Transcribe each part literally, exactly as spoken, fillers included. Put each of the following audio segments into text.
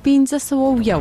پنځه سوه و یو.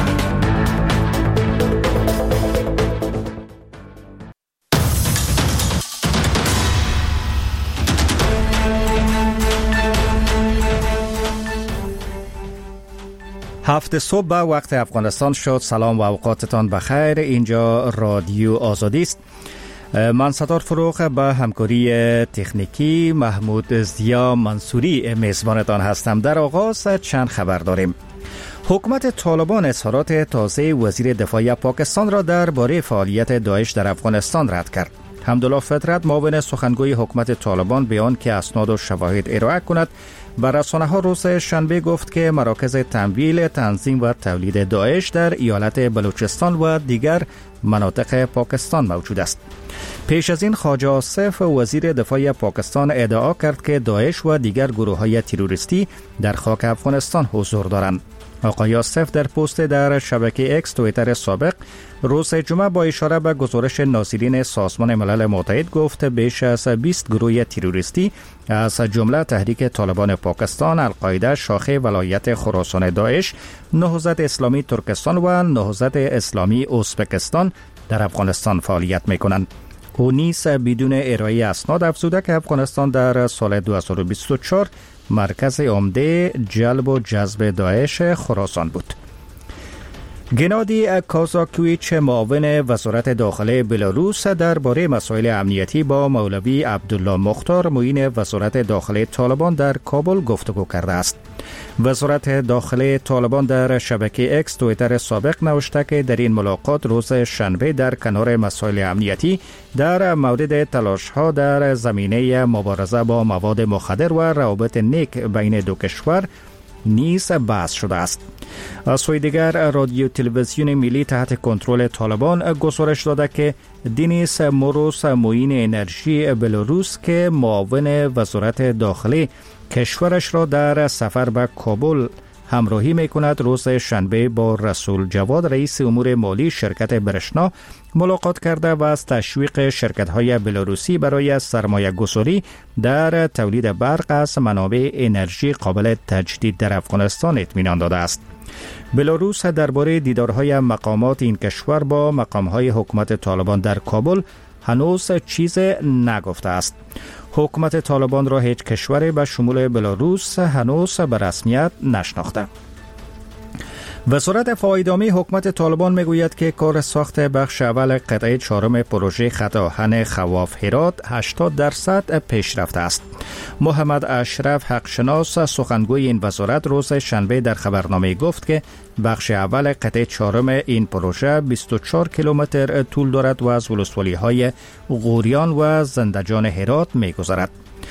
هفت صبح به وقت افغانستان شد. سلام و اوقاتتان بخیر. اینجا رادیو آزادی است. من ستار فروغ به همکاری تکنیکی محمود زیا منصوری میزبانتان هستم. در آغاز چند خبر داریم. حکومت طالبان اظهارات تازه وزیر دفاع پاکستان را درباره فعالیت داعش در افغانستان رد کرد. حمدالله فطرت معاون سخنگوی حکومت طالبان بیان که اسناد و شواهد ارائه کند و رسانه‌ها روز شنبه گفت که مراکز تمویل، تنظیم و تولید داعش در ایالت بلوچستان و دیگر مناطق پاکستان موجود است. پیش از این خواجه آصف وزیر دفاع پاکستان ادعا کرد که داعش و دیگر گروه‌های تروریستی در خاک افغانستان حضور دارند. آقای آصف در پست در شبکه اکس توییتر سابق روز جمعه با اشاره به گزارش ناظرین سازمان ملل متحد گفت بیش از بیست گروه تروریستی از جمله تحریک طالبان پاکستان، القاعده، شاخه ولایت خراسان داعش، نهضت اسلامی ترکستان و نهضت اسلامی ازبکستان در افغانستان فعالیت می‌کنند. او نیز بدون ارائه اسناد افزوده که افغانستان در سال دو هزار و بیست و چهار مرکز عمده جلب و جذب داعش خراسان بود. گنادی کازاکویچ معاون وزارت داخله بلاروس درباره مسائل امنیتی با مولوی عبدالله مختار معین وزارت داخله طالبان در کابل گفتگو کرده است. وزارت داخله طالبان در شبکه اکس توییتر سابق نوشته که در این ملاقات روز شنبه در کنار مسائل امنیتی در مورد تلاش‌ها در زمینه مبارزه با مواد مخدر و روابط نیک بین دو کشور نیز بحث شده است. از سوی دیگر رادیو تلویزیون ملی تحت کنترل طالبان گزارش داده که دینیس موروس معین انرژی بلاروس که معاون وزارت داخله کشورش را در سفر به کابل همراهی می کند روز شنبه با رسول جواد رئیس امور مالی شرکت برشنا ملاقات کرده و از تشویق شرکت‌های بلاروسی برای سرمایه گذاری در تولید برق از منابع انرژی قابل تجدید در افغانستان اطمینان داده است. بلاروس درباره دیدارهای مقامات این کشور با مقام‌های حکومت طالبان در کابل هنوز چیز نگفته است. حکومت طالبان را هیچ کشوری به شمول بلاروس هنوز به رسمیت نشناخته. وزارت دفاع ادامه حکومت طالبان میگوید که کار ساخت بخش اول قطعه چهارم پروژه خط آهن خواف هرات هشتاد درصد پیشرفته است. محمد اشرف حقشناس سخنگوی این وزارت روز شنبه در خبرنامه گفت که بخش اول قطعه چهارم این پروژه بیست و چهار کیلومتر طول دارد و از ولسوالی‌های غوریان و زندجان هرات می‌گذرد.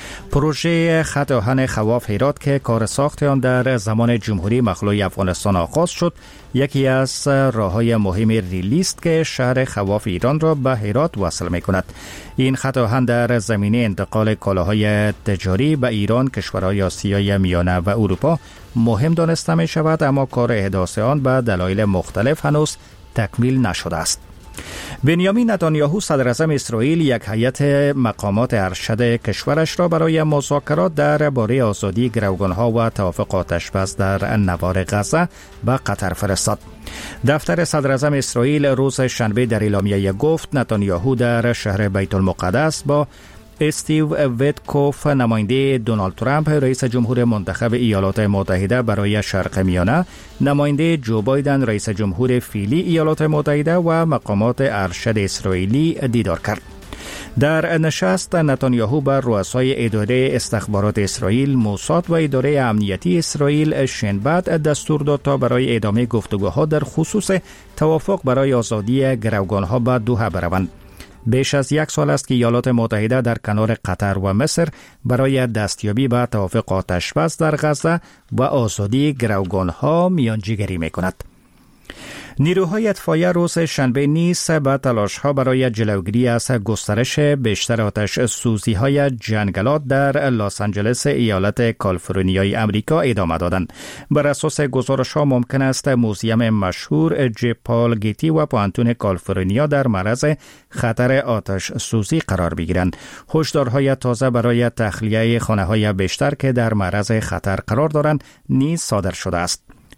پروژه خط آهن خواف هرات که کار ساخت آن در زمان جمهوری مخلوع افغانستان آغاز شد، یکی از راه‌های مهم ریلی است که شهر خواف ایران را به هرات وصل می‌کند. این خط آهن در زمینه انتقال کالاهای تجاری به ایران، کشورهای آسیای میانه و اروپا مهم دانسته می‌شود، اما کار احداث آن به دلایل مختلف هنوز تکمیل نشده است. بنیامین نتانیاهو صدر اعظم اسرائیل یک هیئت مقامات ارشد کشورش را برای مذاکرات درباره آزادی گروگانها و توافق آتشبس در نوار غزه به قطر فرستاد. دفتر صدر اعظم اسرائیل روز شنبه در اعلامیه گفت نتانیاهو در شهر بیت المقدس با استیو ویتکوف نماینده دونالد ترامپ رئیس جمهور منتخب ایالات متحده برای شرق میانه، نماینده جو بایدن رئیس جمهور فعلی ایالات متحده و مقامات ارشد اسرائیلی دیدار کرد. در نشست نتانیاهو بر رؤسای اداره استخبارات اسرائیل، موساد و اداره امنیتی اسرائیل شنبه دستور داد تا برای ادامه گفتگوها در خصوص توافق برای آزادی گروگانها به دوحه بروند. بیش از یک سال است که ایالات متحده در کنار قطر و مصر برای دستیابی به توافق آتشبس در غزه و آزادی گروگانها میانجیگری می‌کند. نیروهای اطفایی روز شنبه نیز به تلاش‌ها برای جلوگیری از گسترش بیشتر آتش سوزی‌های جنگلات در لس آنجلس ایالت کالیفرنیای آمریکا ادامه دادند. بر اساس گزارش‌ها ممکن است موزیم مشهور جی پال گیتی و پوانتون کالیفرنیا در معرض خطر آتش سوزی قرار بگیرند. هشدارهای تازه برای تخلیه خانه‌های بیشتر که در معرض خطر قرار دارند نیز صادر شده است.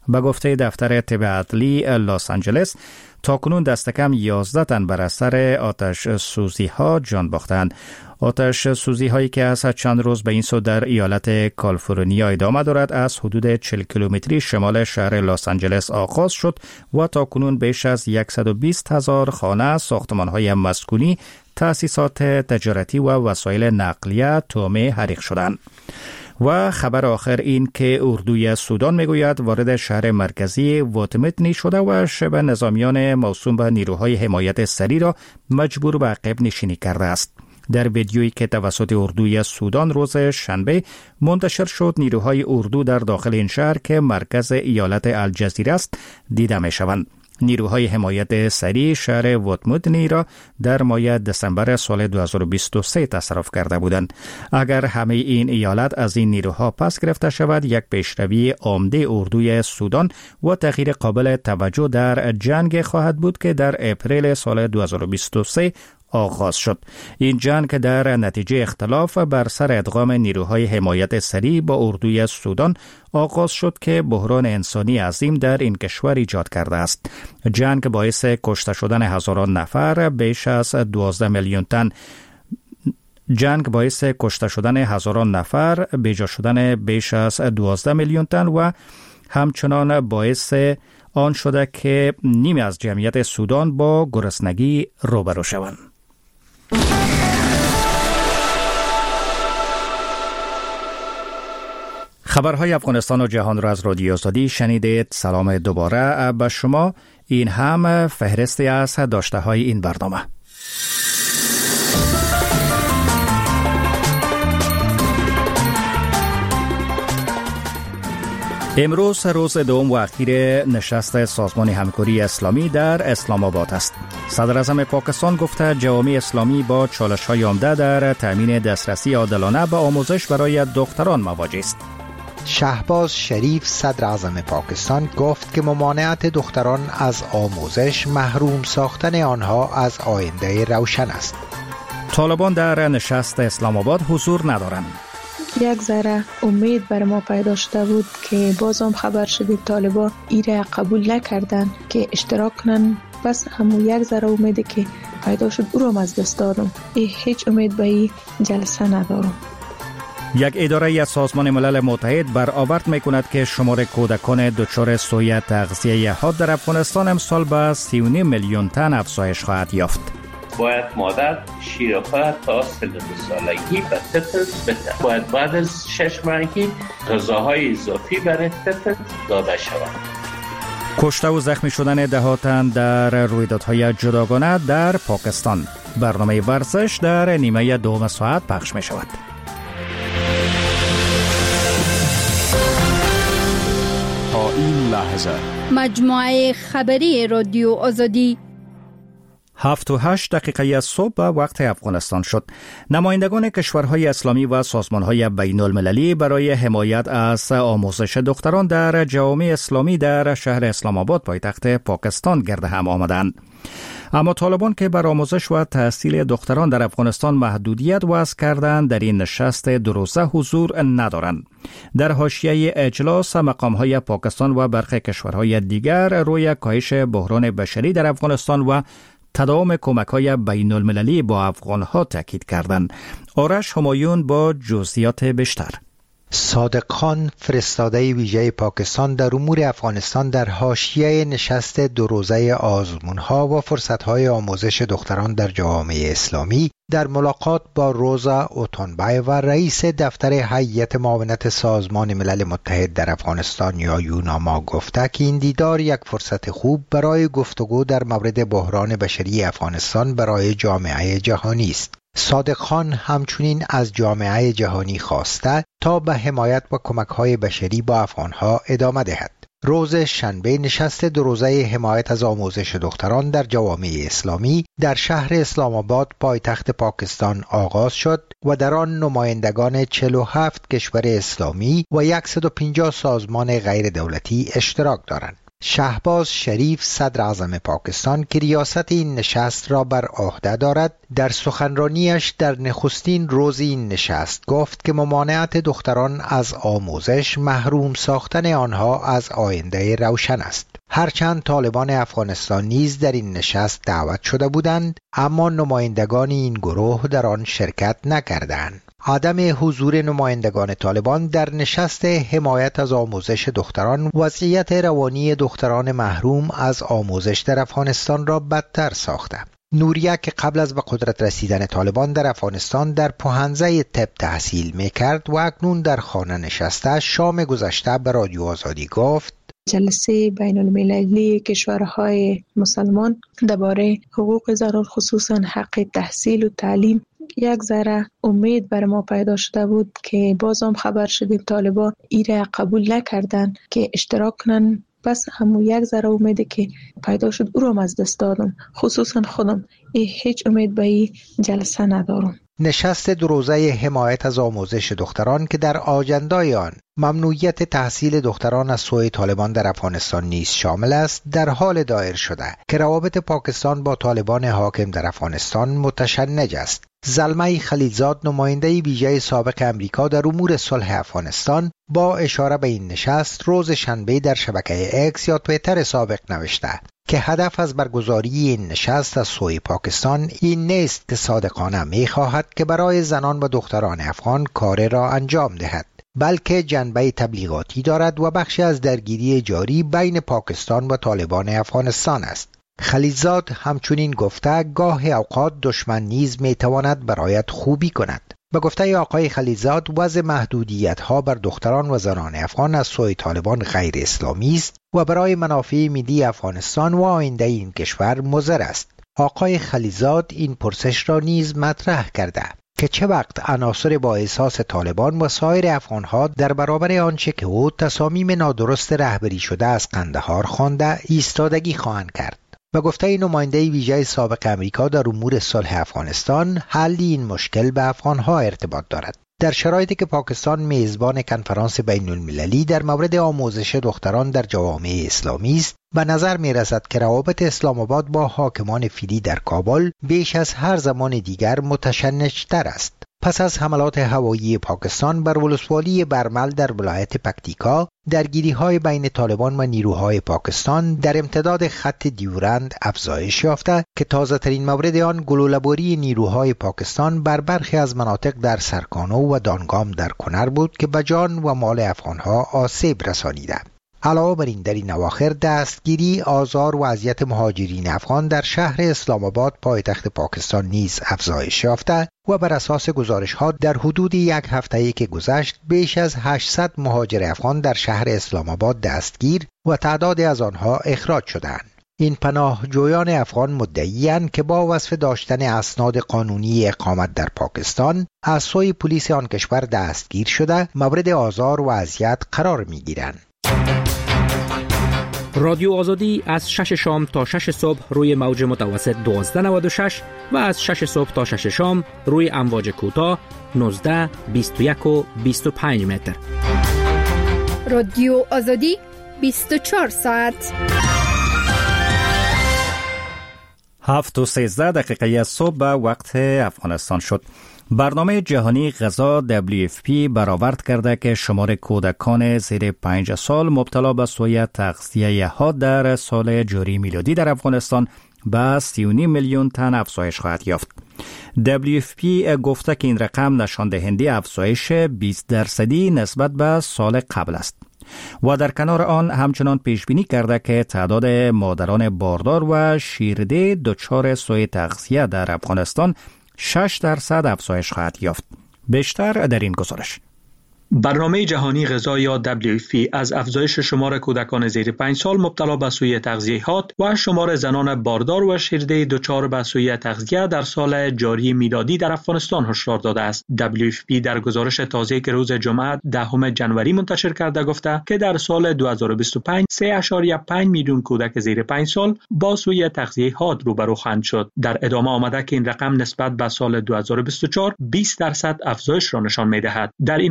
به گفته دفتر طب عدلی لس آنجلس تاکنون دست کم یازده تن بر اثر آتش سوزی ها جان باختند. آتش سوزی هایی که از چند روز به این سو در ایالت کالیفرنیا ادامه دارد از حدود چهل کیلومتری شمال شهر لس آنجلس آغاز شد و تاکنون بیش از صد و بیست هزار خانه، ساختمان های مسکونی، تأسیسات تجارتی و وسایل نقلیه تومه حریق شدند. و خبر آخر این که اردوی سودان میگوید وارد شهر مرکزی واتمتنی شده و شبه نظامیان موسوم به نیروهای حمایت سری را مجبور به عقب نشینی کرده است. در ویدیویی که توسط اردوی سودان روز شنبه منتشر شد، نیروهای اردو در داخل این شهر که مرکز ایالت الجزیره است دیده می شوند. نیروهای حمایت سریع شهر واتمتنی را در ماه دسامبر سال دو هزار و بیست و سه تصرف کرده بودند. اگر همه این ایالت از این نیروها پس گرفته شود، یک پیشروی عمده اردوی سودان و تغییر قابل توجه در جنگ خواهد بود که در اپریل سال دو هزار و بیست و سه آغاز شد. این جنگ که در نتیجه اختلاف بر سر ادغام نیروهای حمایت سریع با اردوی سودان آغاز شد که بحران انسانی عظیم در این کشور ایجاد کرده است. جنگ باعث کشته شدن هزاران نفر، بیش از دوازده میلیون تن جنگ باعث کشته شدن هزاران نفر، بیجا شدن بیش از دوازده میلیون تن و همچنان باعث آن شده که نیمی از جمعیت سودان با گرسنگی روبرو شوند. خبرهای افغانستان و جهان را از رادیو آزادی شنیدید. سلام دوباره به شما. این هم فهرستی از داشته های این برنامه. امروز روز دوم و اخیر نشست سازمان همکاری اسلامی در اسلام آباد است. صدر اعظم پاکستان گفته جوامع اسلامی با چالش‌های عمده در تامین دسترسی عادلانه به آموزش برای دختران مواجه است. شهباز شریف صدر اعظم پاکستان گفت که ممانعت دختران از آموزش محروم ساختن آنها از آینده روشن است. طالبان در نشست اسلام آباد حضور ندارند. یک ذره امید بر ما پیدا شده بود که باز هم خبر شدید طالبان ایره قبول نکردن که اشتراک کنن، بس همون یک ذره امیده که پیدا شد او رو از دست دادم. هیچ امید به این جلسه ندارم. یک اداره از سازمان ملل متحد برآورد میکند که شمار کودکان دچار سوء تغذیه حاد در افغانستان امسال به سی و نیم میلیون تن افزایش خواهد یافت. باید مادر شیرخواه تا سن دو سالگی به طفل بده. باید بعد از شش ماهگی غذاهای اضافی برای طفل داده شود. کشته و زخمی شدن ده تن در رویدادهای جداگانه در پاکستان. برنامه ورزش در نیمه دوم ساعت پخش می شود. تا این لحظه مجموعه خبری رادیو آزادی هفت و هشت دقیقه از صبح وقت افغانستان شد. نمایندگان کشورهای اسلامی و سازمانهای بین المللی برای حمایت از آموزش دختران در جوامع اسلامی در شهر اسلام آباد پایتخت پاکستان گرد هم آمدند. اما طالبان که بر آموزش و تحصیل دختران در افغانستان محدودیت وضع کردند در این نشست دو روزه حضور ندارند. در حاشیه اجلاس مقامهای پاکستان و برخی کشورهای دیگر روی کاهش بحران بشری در افغانستان و تداوم کمک‌های بین المللی با افغان‌ها تاکید کردند. آرش همایون با جزئیات بیشتر. صادق خان فرستاده ویژه پاکستان در امور افغانستان در حاشیه نشست دو روزه آزمون‌ها و فرصت‌های آموزش دختران در جوامع اسلامی در ملاقات با روزا اوتونبای و رئیس دفتر هیئت معاونت سازمان ملل متحد در افغانستان یا یوناما گفته که این دیدار یک فرصت خوب برای گفتگو در مورد بحران بشری افغانستان برای جامعه جهانی است. صادق خان همچنین از جامعه جهانی خواسته تا به حمایت و کمک‌های بشری با افغان‌ها ادامه دهد. روز شنبه نشست دو روزه حمایت از آموزش دختران در جوامع اسلامی در شهر اسلام آباد پایتخت پاکستان آغاز شد و در آن نمایندگان چهل و هفت کشور اسلامی و صد و پنجاه سازمان غیر دولتی اشتراک دارند. شهباز شریف صدر اعظم پاکستان که ریاست این نشست را بر عهده دارد در سخنرانیش در نخستین روز این نشست گفت که ممانعت دختران از آموزش محروم ساختن آنها از آینده روشن است. هرچند طالبان افغانستان نیز در این نشست دعوت شده بودند اما نمایندگان این گروه در آن شرکت نکردند. عدم حضور نمایندگان طالبان در نشست حمایت از آموزش دختران وضعیت روانی دختران محروم از آموزش در افغانستان را بدتر ساخته. نوریه که قبل از به قدرت رسیدن طالبان در افغانستان در پوهنځی طب تحصیل میکرد و اکنون در خانه نشسته، شام گذشته به رادیو آزادی گفت جلسه بین المللی کشورهای مسلمان درباره حقوق زنان خصوصا حق تحصیل و تعلیم یک ذره امید بر ما پیدا شده بود که باز هم خبر شدیم طالبان ایره قبول نکردن که اشتراک کنن. پس همون یک ذره امیدی که پیدا شد او را از دست دادم. خصوصا خودم هیچ امید به این جلسه ندارم. نشست دو روزه حمایت از آموزش دختران که در آجندای آن ممنوعیت تحصیل دختران از سوی طالبان در افغانستان نیز شامل است، در حال دایر شده که روابط پاکستان با طالبان حاکم در افغانستان متشنج است. زلمه خلیلزاد نماینده ویژه سابق امریکا در امور صلح افغانستان با اشاره به این نشست روز شنبه در شبکه اکس یا توییتر سابق نوشته که هدف از برگزاری این نشست از سوی پاکستان این نیست که صادقانه می خواهد که برای زنان و دختران افغان کار را انجام دهد، بلکه جنبه تبلیغاتی دارد و بخشی از درگیری جاری بین پاکستان و طالبان افغانستان است. خلیلزاد همچنین گفته گاه اوقات دشمن نیز می تواند برایت خوبی کند. به گفته آقای خلیلزاد وضع محدودیت ها بر دختران و زنان افغان از سوی طالبان غیر اسلامی است و برای منافع ملی افغانستان و آینده این کشور مضر است. آقای خلیلزاد این پرسش را نیز مطرح کرده که چه وقت عناصر با احساس طالبان و سایر افغانها در برابر آنچه که او تصامیم نادرست رهبری شده از قندهار خوانده ایستادگی خواهند کرد. و گفته نماینده ویژه سابق امریکا در امور صلح افغانستان حل این مشکل به افغانها ارتباط دارد. در شرایطی که پاکستان میزبان کنفرانس بین المللی در مورد آموزش دختران در جوامع اسلامی است، به نظر می رسد که روابط اسلام آباد با حاکمان فیلی در کابل بیش از هر زمان دیگر متشنج‌تر است. پس از حملات هوایی پاکستان بر ولسوالی برمل در ولایت پکتیکا، درگیری‌های بین طالبان و نیروهای پاکستان در امتداد خط دیورند افزایش یافته که تازه‌ترین مورد آن گلوله‌باری نیروهای پاکستان بر برخی از مناطق در سرکانو و دانگام در کنر بود که به جان و مال افغان‌ها آسیب رسانیده. علاوه بر این در این اواخر دستگیری، آزار و اذیت مهاجرین افغان در شهر اسلام آباد پایتخت پاکستان نیز افزایش یافته و بر اساس گزارش‌ها در حدود یک هفته‌ای که گذشت بیش از هشتصد مهاجر افغان در شهر اسلام آباد دستگیر و تعدادی از آنها اخراج شدند. این پناهجویان افغان مدعی‌اند که با وصف داشتن اسناد قانونی اقامت در پاکستان از سوی پلیس آن کشور دستگیر شده مورد آزار و اذیت قرار می‌گیرند. رادیو آزادی از شش شام تا شش صبح روی موج متوسط دوازده نود و شش و از شش صبح تا شش شام روی امواج کوتاه نوزده، بیست و یک و بیست و پنج متر. رادیو آزادی بیست و چهار ساعت. هفت و سیزده دقیقه از صبح به وقت افغانستان شد. برنامه جهانی غذا دبلیو اف پی برآورد کرده که شمار کودکان زیر پنج سال مبتلا به سوء تغذیه ها در سال جاری میلادی در افغانستان به سی و نیم میلیون تن افزایش خواهد یافت. دبلیو اف پی گفته که این رقم نشان دهنده افزایش بیست درصدی نسبت به سال قبل است و در کنار آن همچنان پیش بینی کرده که تعداد مادران باردار و شیرده دچار سوء تغذیه در افغانستان شش درصد افزایش خواهد یافت. بیشتر در این گزارش. برنامه جهانی غذا یا دبلیو اف پی از افزایش شمار کودکان زیر پنج سال مبتلا به سوء تغذیه‌ات و شمار زنان باردار و شیرده دچار به سوء تغذیه در سال جاری میلادی در افغانستان هشدار داده است. دبلیو اف پی در گزارش تازه‌ای که روز جمعه دهم جنوری منتشر کرده گفته که در سال دو هزار و بیست و پنج سه ممیز پنج میلیون کودک زیر پنج سال با سوء تغذیه‌ات روبرو خواهند شد. در ادامه آمده که این رقم نسبت به سال دو هزار و بیست و چهار بیست درصد افزایش را نشان می‌دهد. در این گزارش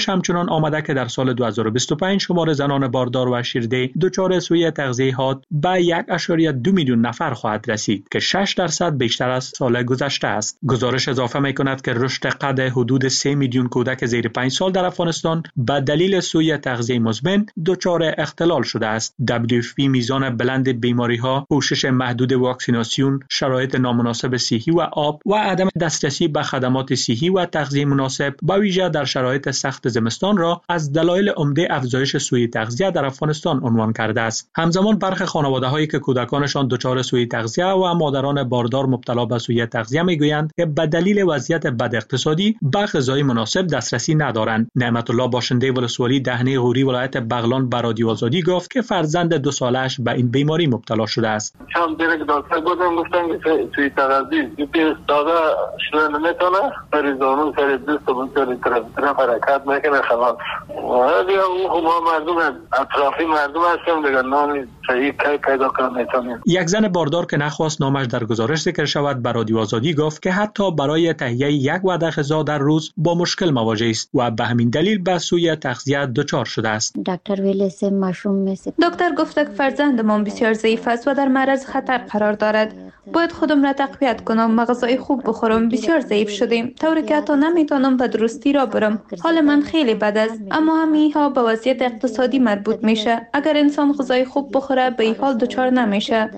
همچنان آمده که در سال دو هزار و بیست و پنج شمار زنان باردار و شیرده دچار سوی تغذیه‌ات به یک و دو میلیون نفر خواهد رسید که شش درصد بیشتر از سال گذشته است. گزارش اضافه می‌کند که رشد قد حدود سه میلیون کودک زیر پنج سال در افغانستان به دلیل سوی تغذیه مزمن دچار اختلال شده است. دبلیو اف پی میزان بلند بیماری‌ها، پوشش محدود واکسیناسیون، شرایط نامناسب صحی و آب و عدم دسترسی به خدمات صحی و تغذیه مناسب به ویژه در شرایط سخت زمستان را از دلایل عمده افزایش سوی تغذیه در افغانستان عنوان کرده است. همزمان برخی خانواده‌هایی که کودکانشان دچار سوی تغذیه و مادران باردار مبتلا به سوی تغذیه میگویند که به دلیل وضعیت بد اقتصادی به غذای مناسب دسترسی ندارند. نعمت الله باشنده ولسوالی دهنه غوری ولایت بغلان به رادیو آزادی گفت که فرزند دو سالش به این بیماری مبتلا شده است. چند دیگه دکتر بودم گفتن که سوی تغذیه بیست داده شده نمیتونه پریزانو سر دست و سر طرف حرکت میکنه خلاص. ولی او ما مردم اطرافی مردم هستیم دیگه نامی صحیح کی پیدا کنم میتونیم. یک زن باردار که نخواست نامش در گزارش ذکر شود به رادیو آزادی گفت که حتی برای تهیه یک وعده غذا در روز با مشکل مواجه است و به همین دلیل به سوی تغذیه دچار شده است. دکتر ویلیس مشروم میشه. دکتر گفت که فرزندمان بسیار ضعیف است و در معرض خطر قرار دارد. باید خودم را تقویت کنم، غذای خوب بخورم. بسیار ضعیف شدیم طوری که حتی نمیتونم به درستی را برم. حال من خیلی بد است، اما همین ها به وضعیت اقتصادی مربوط میشه. اگر انسان غذای خوب بخوره به این حال دچار نمیشه.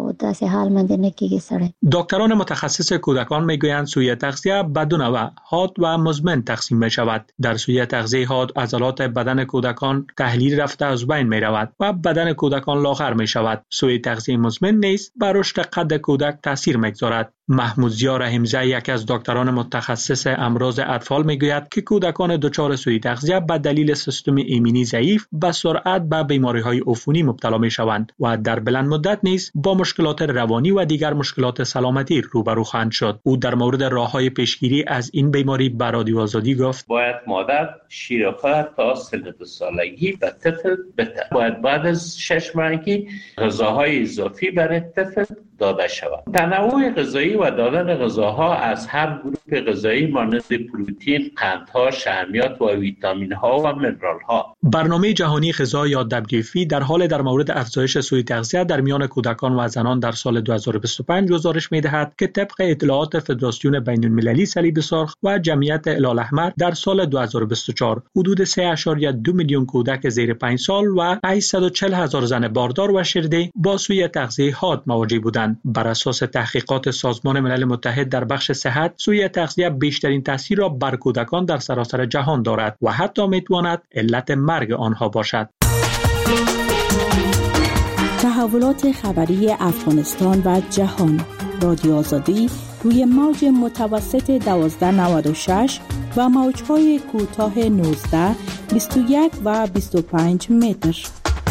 دکتران متخصص کودکان میگویند سوی تغذیه به دو نوع، حاد و مزمن تقسیم می شود. در سوی تغذیه حاد عضلات بدن کودکان تحلیل رفته از بین می رود و بدن کودکان لاغر می شود. سوی تغذیه مزمن نیز بر رشد قد کودک تاثیر میگذارد. محمود ضیا رحیمزاده یکی از دکتران متخصص امراض اطفال میگوید که کودکان دچار سوی تغذیه به دلیل سیستم ایمنی ضعیف به سرعت به بیماری‌های عفونی مبتلا میشوند و در بلند مدت نیز با مشکلات روانی و دیگر مشکلات سلامتی روبرو خواهند شد. او در مورد راه‌های پیشگیری از این بیماری به رادیو آزادی گفت: باید مادر شیر خود تا سن دو سالگی به طفل بده. باید بعد از شش ماهگی غذاهای اضافی برای طفل داده شود. تنوع غذایی و دادن غذاها از هر گروه غذایی مانند پروتئین، قندها، شحمیات و ویتامین ها و منرال ها. برنامه جهانی غذا یا دبلیو اف پی در حال در مورد افزایش سوی تغذیه در میان کودکان و زنان در سال دو هزار و بیست و پنج گزارش می‌دهد که طبق اطلاعات فدراسیون بین‌المللی صلیب سرخ و جمعیت هلال احمر در سال دو هزار و بیست و چهار حدود سه و دو میلیون کودک زیر پنج سال و هشتصد و چهل هزار زن باردار و شیرده با سوی تغذیه حاد مواجه بودند. بر اساس تحقیقات سازمان ملل متحد در بخش صحت، سوی تغذیه بیشترین تاثیر را بر کودکان در سراسر جهان دارد و حتی میتواند علت مرگ آنها باشد. تحولات خبری افغانستان و جهان. رادیو آزادی روی موج متوسط دوازده نود و شش و موج‌های کوتاه نوزده، بیست و یک و بیست و پنج متر.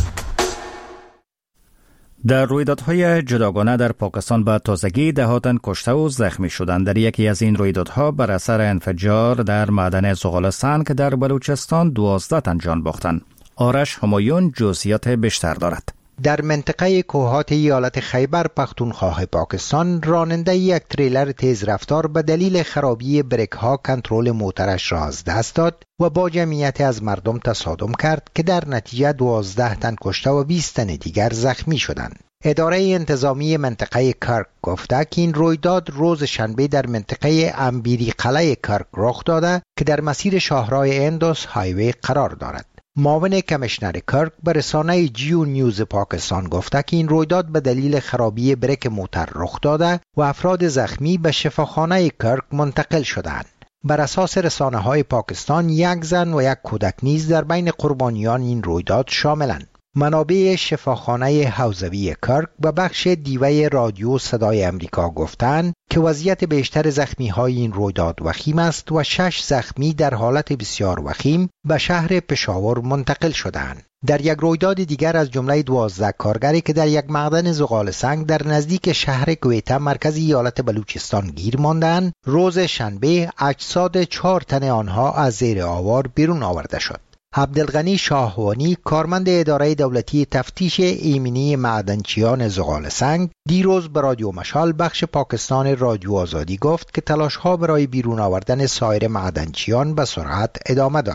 در رویدادهای جداگانه در پاکستان به تازگی دهاتن کشته و زخمی شدند. در یکی از این رویدادها بر اثر انفجار در معدن زغال سنگ در بلوچستان دوازده تن جان باختند. آرش همایون جزئیات بیشتر دارد. در منطقه کوهات ایالت خیبر پختونخوا پاکستان راننده یک تریلر تیز رفتار به دلیل خرابی بریک ها کنترل موترش را از دست داد و با جمعیت از مردم تصادم کرد که در نتیجه دوازده تن کشته و بیست تن دیگر زخمی شدند. اداره انتظامی منطقه کرک گفته که این رویداد روز شنبه در منطقه امبیری قلعه کرک رخ داده که در مسیر شاهراه اندوس هایوی قرار دارد. معاون کمیشنر کرک به رسانه جیو نیوز پاکستان گفته که این رویداد به دلیل خرابی بریک موتر رخ داده و افراد زخمی به شفاخانه کرک منتقل شدند. بر اساس رسانه های پاکستان یک زن و یک کودک نیز در بین قربانیان این رویداد شاملند. منابع شفاخانه حوزوی کرک به بخش دیوه رادیو صدای امریکا گفتند که وضعیت بیشتر زخمی های این رویداد وخیم است و شش زخمی در حالت بسیار وخیم به شهر پشاور منتقل شدند. در یک رویداد دیگر از جمله دوازده کارگری که در یک معدن زغال سنگ در نزدیک شهر کویته مرکز ایالت بلوچستان گیر ماندند، روز شنبه اجساد چهار تن آنها از زیر آوار بیرون آورده شد. عبدالغنی شاهوانی کارمند اداره دولتی تفتیش ایمنی معدنچیان زغال سنگ دیروز به رادیو مشال بخش پاکستان رادیو آزادی گفت که تلاش‌ها برای بیرون آوردن سایر معدنچیان به سرعت ادامه دارد.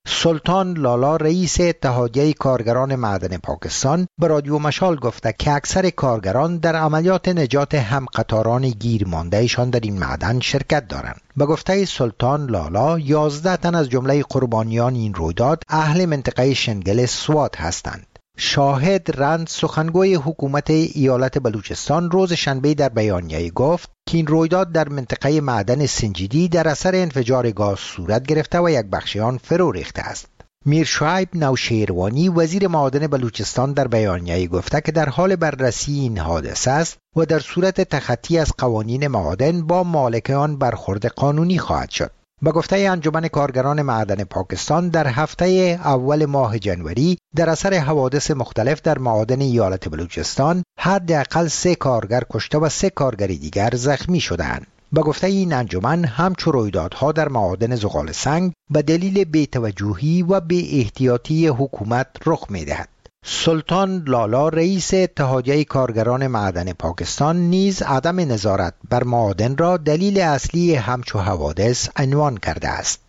سلطان لالا رئیس اتحادیه کارگران معدن پاکستان به رادیو مشال گفته که اکثر کارگران در عملیات نجات همقطاران گیر ماندهشان در این معدن شرکت دارند. به گفته سلطان لالا یازده تن از جمله قربانیان این رویداد اهل منطقه شنگل سوات هستند. شاهد رند سخنگوی حکومت ایالت بلوچستان روز شنبه در بیانیه گفت که این رویداد در منطقه معدن سنجیدی در اثر انفجار گاز صورت گرفته و یک بخش آن فرو ریخته است. میر شعیب نوشیروانی وزیر معادن بلوچستان در بیانیه گفته که در حال بررسی این حادثه است و در صورت تخطی از قوانین معادن با مالک آن برخورد قانونی خواهد شد. به گفته انجمن کارگران معدن پاکستان در هفته اول ماه جنوری در اثر حوادث مختلف در معادن ایالت بلوچستان حداقل سه کارگر کشته و سه کارگر دیگر زخمی شدند. به گفته این انجمن همچون رویدادها در معادن زغال سنگ به دلیل بی‌توجهی و بی احتیاطی حکومت رخ می‌دهد. سلطان لالا رئیس اتحادیه کارگران معدن پاکستان نیز عدم نظارت بر معادن را دلیل اصلی همچو حوادث عنوان کرده است.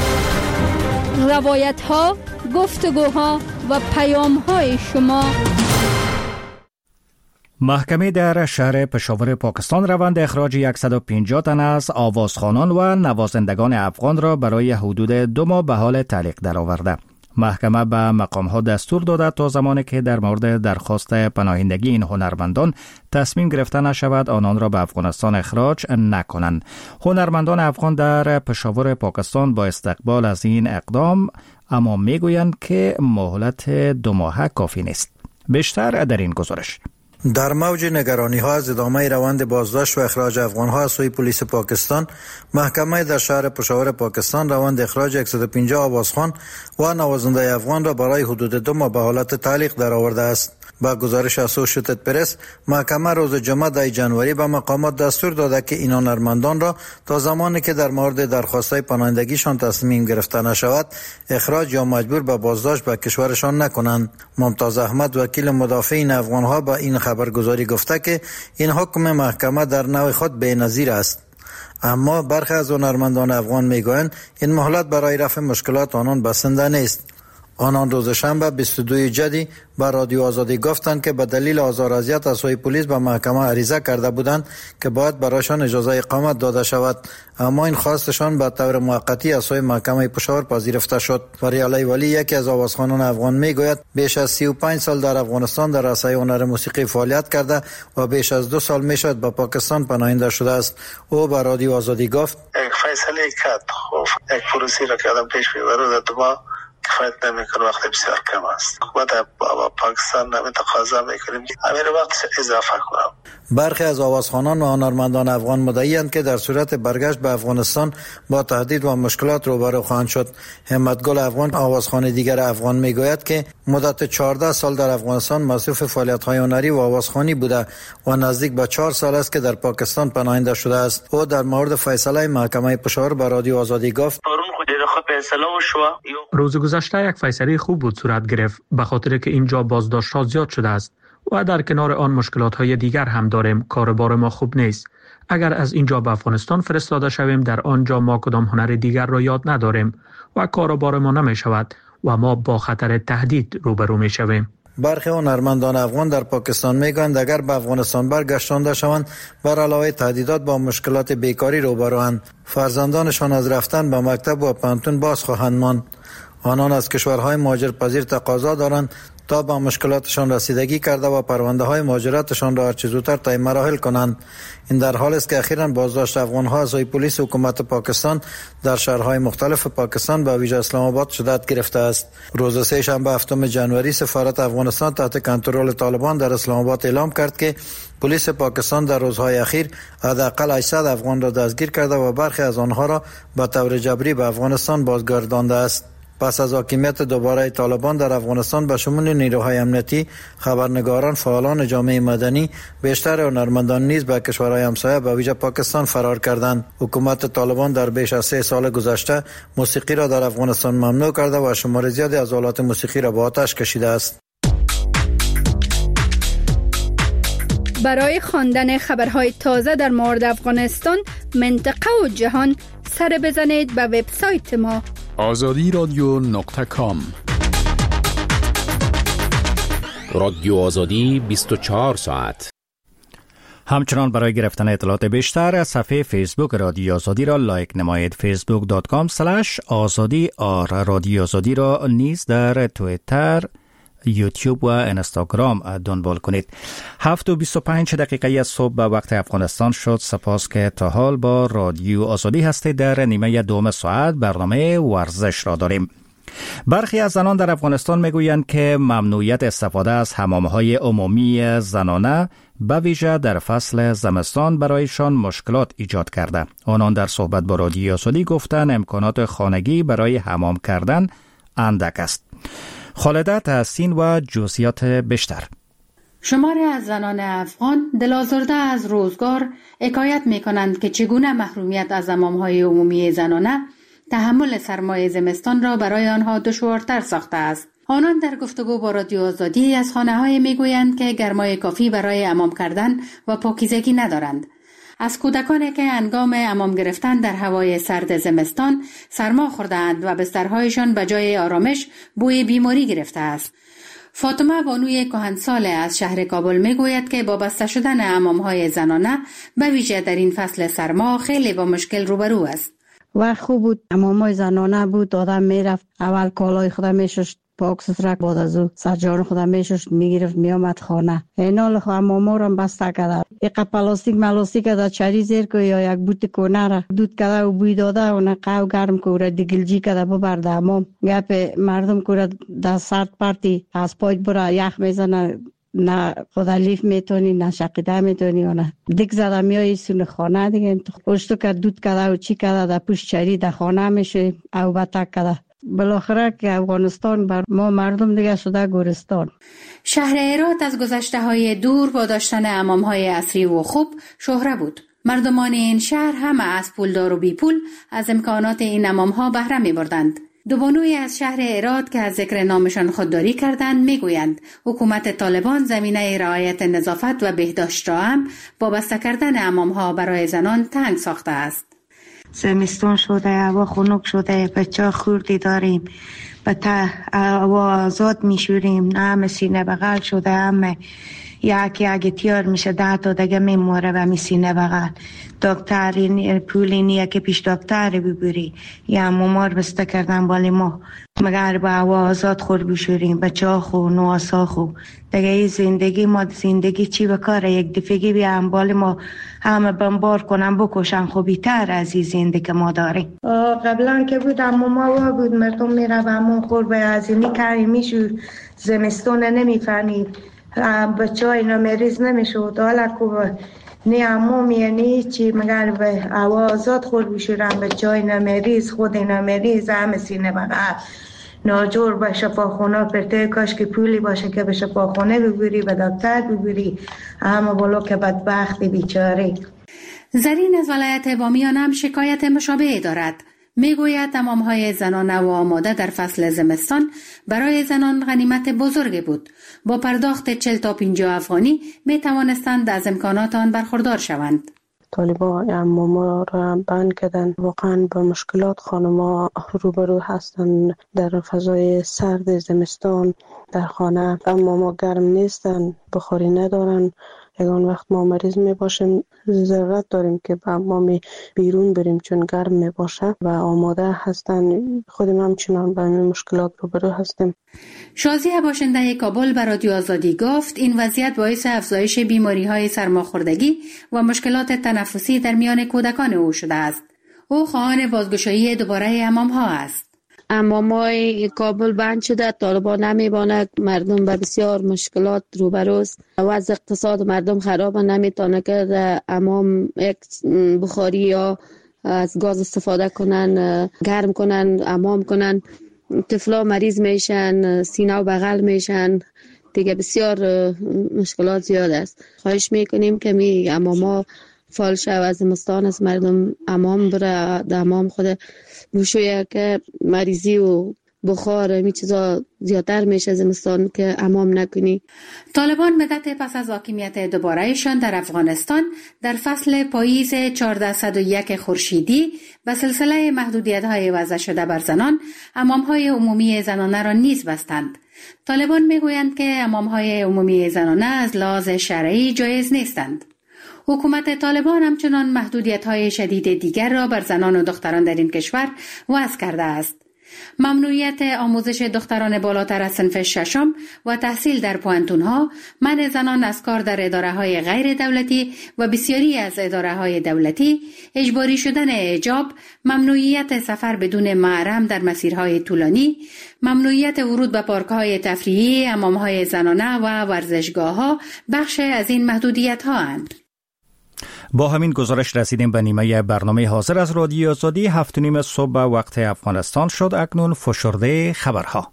روایت ها، گفتگوها و پیام های شما. محکمه در شهر پشاور پاکستان روند اخراج صد و پنجاه تن از آوازخوانان و نوازندگان افغان را برای حدود دو ماه به حال تعلیق درآورده. محکمه به مقام‌ها دستور داده تا زمانی که در مورد درخواست پناهندگی این هنرمندان تصمیم گرفته نشود آنان را به افغانستان اخراج نکنند. هنرمندان افغان در پشاور پاکستان با استقبال از این اقدام اما میگویند که مهلت دو ماه کافی نیست. بیشتر در این گزارش. در موج نگرانی ها از ادامه روند بازداشت و اخراج افغان ها از سوی پلیس پاکستان، محکمه در شهر پشاور پاکستان روند اخراج صد و پنجاه آوازخوان و نوازنده افغان را برای حدود دو ماه به حالت تعلیق درآورده است. با گزارش اسوشیتد پرس، محکمه روز جمعه ده جنوری به مقامات دستور داده که این هنرمندان را تا زمانی که در مورد درخواست‌های پناهندگیشان تصمیم گرفته نشود اخراج یا مجبور به بازداشت به کشورشان نکنند. ممتاز احمد وکیل مدافعین افغان‌ها به این خبرگزاری گفته که این حکم محکمه در نوع خود بی‌نظیر است. اما برخی از هنرمندان افغان میگویند این مهلت برای رفع مشکلات آنان بسنده نیست. آنان روز شنبه بیست و دو جدی به رادیو آزادی گفتند که به دلیل آزار و اذیت از سوی پلیس به محکمه عریضه کرده بودند که باید برایشان اجازه اقامت داده شود، اما این خواستشان به طور موقتی از سوی محکمه پشاور پذیرفته شد. فریعلی ولی یکی از آوازخوانان افغان میگوید بیش از سی و پنج سال در افغانستان در عرصه هنر موسیقی فعالیت کرده و بیش از دو سال میشد به پاکستان پناهنده شده است. او به رادیو آزادی گفت یک فیصله کرد، خب یک پروسی را که آدم پیش میبره دو کفایت نمیکنه، وقت بسیار کم است. حکومت پاکستان نمی تقاضا میکنیم همین وقت اضافه کنم. برخی از آوازخوانان و هنرمندان افغان مدعی‌اند که در صورت برگشت به افغانستان با تهدید و مشکلات روبرو خواهند شد. همتگل افغان، آوازخوان دیگر افغان، میگوید که مدت چهارده سال در افغانستان مصروف فعالیت‌های هنری و آوازخوانی بوده و نزدیک به چهار سال است که در پاکستان پناهنده شده است. او در مورد فیصله محکمه پشاور به رادیو آزادی گفت: روز گذشته یک فیصله خوب بود صورت گرفت، به خاطر که اینجا بازداشت‌ها زیاد شده است و در کنار آن مشکلات‌های دیگر هم داریم. کاربار ما خوب نیست. اگر از اینجا به افغانستان فرستاده شویم در آنجا ما کدام هنر دیگر را یاد نداریم و کاربار ما نمی شود و ما با خطر تهدید روبرو می شویم. برخی هنرمندان افغان در پاکستان میگویند اگر به افغانستان برگشتانده شوند بر علاوه تهدیدات با مشکلات بیکاری روبروند. فرزندانشان از رفتن به مکتب و پانتون باز خواهند ماند. آنان از کشورهای مهاجرپذیر تقاضا دارند تا به مشکلاتشان رسیدگی کرده و پرونده های مهاجرتشان را هر چه زودتر طی مراحل کنند. این در حالی است که اخیراً بازداشت افغان‌ها از سوی پلیس حکومت پاکستان در شهرهای مختلف پاکستان به ویژه اسلام آباد شدت گرفته است. روز سه شنبه هفتم جنوری سفارت افغانستان تحت کنترل طالبان در اسلام آباد اعلام کرد که پلیس پاکستان در روزهای اخیر حداقل هشتصد افغان را دستگیر کرده و برخی از آنها را به طور جبری به افغانستان بازگردانده است. پس از حاکمیت دوباره طالبان در افغانستان به شمول نیروهای امنیتی، خبرنگاران، فعالان جامعه مدنی، بیشتر هنرمندان نیز به کشورهای همسایه به ویژه پاکستان فرار کردند. حکومت طالبان در بیش از سه سال گذشته موسیقی را در افغانستان ممنوع کرده و شمار زیادی از آلات موسیقی را به آتش کشیده است. برای خواندن خبرهای تازه در مورد افغانستان، منطقه و جهان سر بزنید به وبسایت ما آزادی رادیو نقطه کام. رادیو آزادی بیست و چهار ساعت. همچنان برای گرفتن اطلاعات بیشتر از صفحه فیسبوک رادیو آزادی را لایک نمایید. فیسبوک دات کام سلش آزادی آر. رادیو آزادی را نیز در تویتر، یوتیوب و اینستاگرام دنبال کنید. هفت و بیست و پنج دقیقه از صبح به وقت افغانستان شد. سپاس که تا حال با رادیو آزادی هستید. در نیمه دوم ساعت برنامه ورزش را داریم. برخی از زنان در افغانستان میگویند که ممنوعیت استفاده از حمام‌های عمومی زنانه به ویژه در فصل زمستان برایشان مشکلات ایجاد کرده. آنان در صحبت با رادیو آزادی گفتند امکانات خانگی برای حمام کردن اندک است. خالده تحسین و جزئیات بیشتر. شماری از زنان افغان دل‌آزرده از روزگار حکایت می‌کنند که چگونه محرومیت از حمام‌های عمومی زنانه تحمل سرمای زمستان را برای آنها دشوارتر ساخته است. آنان در گفتگو با رادیو آزادی از خانه‌های میگویند که گرمای کافی برای حمام کردن و پاکیزگی ندارند. از کودکانی که هنگام حمام گرفتن در هوای سرد زمستان سرما خورده‌اند و بسترهایشان به جای آرامش بوی بیماری گرفته است. فاطمه بانوی کهنساله از شهر کابل میگوید که با بسته شدن حمام‌های زنانه به ویژه در این فصل سرما خیلی با مشکل روبرو است. و خوب بود، حمام‌های زنانه بود، آدم میرفت اول کالای خود میشست پاک سترک، بعد از او سرجان خود میشست میگرفت میامد خانه. اینال حماما رو بسته کرده، یک پلاستیک ملاستیک در چری زیر که یا یک بوت کنه را دود کرده و بوی داده و نه قو گرم که را دیگلجی کرده ببرده حمام. گپ مردم که در سرد پرتی از پای برا یخ میزنه، نه خود لیف میتونی نه شقیده میتونی و نه دیگ زده میایی سون خانه دیگه پشتو که دود کرده و چی کرده در پوش چری در خانه میشه او بتک کرده. بالاخره که افغانستان بر ما مردم دیگه شده گورستان. شهر هرات از گذشته های دور با داشتن حمام های عصری و خوب شهره بود. مردمان این شهر همه از پولدار و بی پول از امکانات این حمام ها بهره می بردند. دو بانوی از شهر هرات که از ذکر نامشان خودداری کردند میگویند حکومت طالبان زمینه رعایت نظافت و بهداشت را هم با بسته کردن حمام‌ها برای زنان تنگ ساخته است. زمستان شده، هوا خنک شده، بچه خوردی داریم، بتا هوا آزاد میشوریم، نه همه سینه بغل شده، همه یکی اگه تیار میشه ده تا دیگه میموره و می سینه بغل. دکتری پولی نیه که پیش دکتری ببری یا ممار بسته کردن بالی ما مگر با هوا آزاد خور بشوریم بچه ها خو نواسا خو دیگه ای زندگی ما زندگی چی بکاره یک دفعه بیان بالی ما همه بمبار کنن بکشن خو بیتر از این زندگی ما داریم. قبلا که بود اما ما بود مردم میره و همون خور به از اینی کاری میشور زمستون نمیفهمید بچه های نمریز نمیشود حالا که نه عمومی نه چی مگر به هوا آزاد خود بشورن بچه های نمریز خود نمریز همه سینه بغل ناجور به شفاخونه پرته کاش که پولی باشه که به شفاخونه ببری به دکتر ببری همه بلو که بدبختی بیچاره. زرین از ولایت بامیان هم شکایت مشابه دارد. میگوید حمام‌های زنانه و آماده در فصل زمستان برای زنان غنیمت بزرگی بود. با پرداخت چهل تا پنجاه افغانی می توانستند از امکانات آن برخوردار شوند. طالبان حماما را بند کردن. واقعا با مشکلات خانم‌ها روبرو هستند در فضای سرد زمستان در خانه. حماما گرم نیستن، بخاری ندارن. یگان وقت ما مریض می باشیم ضرورت داریم که به حمام بیرون بریم چون گرم می باشه و آماده هستن. خودم همچنان با این مشکلات روبرو هستیم. شازیه باشنده کابل به رادیو آزادی گفت این وضعیت باعث افزایش بیماری های سرماخوردگی و مشکلات تنفسی در میان کودکان او شده است. او خواهان بازگشایی دوباره حمام ها است. حمام‌های کابل بند شده، طالبان نمی‌باند، مردم به بسیار مشکلات روبروست. وضع اقتصاد مردم خراب، نمیتونه که حمام یک بخاری یا از گاز استفاده کنن، گرم کنن، حمام کنن. طفلا مریض میشن، سینه و بغل میشن، دیگه بسیار مشکلات زیاد است. خواهش میکنیم که می حماما فعال شود، از زمستان از مردم حمام بره، حمام خود بشویه که مریضی و بخار می چیزا زیادتر میشه زمستان که حمام نکنی. طالبان مدت پس از حاکمیت دوبارهشان در افغانستان در فصل پاییز چهارصد و یک خورشیدی و سلسله محدودیت‌های وضع شده بر زنان حمام‌های عمومی زنانه را نیز بستند. طالبان میگویند که حمام‌های عمومی زنانه از لحاظ شرعی جایز نیستند. حکومت طالبان همچنان محدودیت‌های شدید دیگر را بر زنان و دختران در این کشور وضع کرده است. ممنوعیت آموزش دختران بالاتر از صنف ششم و تحصیل در پوانتون‌ها، منع زنان از کار در اداره‌های غیر دولتی و بسیاری از اداره‌های دولتی، اجباری شدن حجاب، ممنوعیت سفر بدون محرم در مسیرهای طولانی، ممنوعیت ورود به پارک‌های تفریحی، حمام‌های زنانه و ورزشگاه‌ها بخش از این محدودیت‌ها اند. با همین گزارش رسیدیم به نیمه برنامه حاضر از رادیو آزادی. هفت و نیم صبح به وقت افغانستان شد. اکنون فشرده خبرها.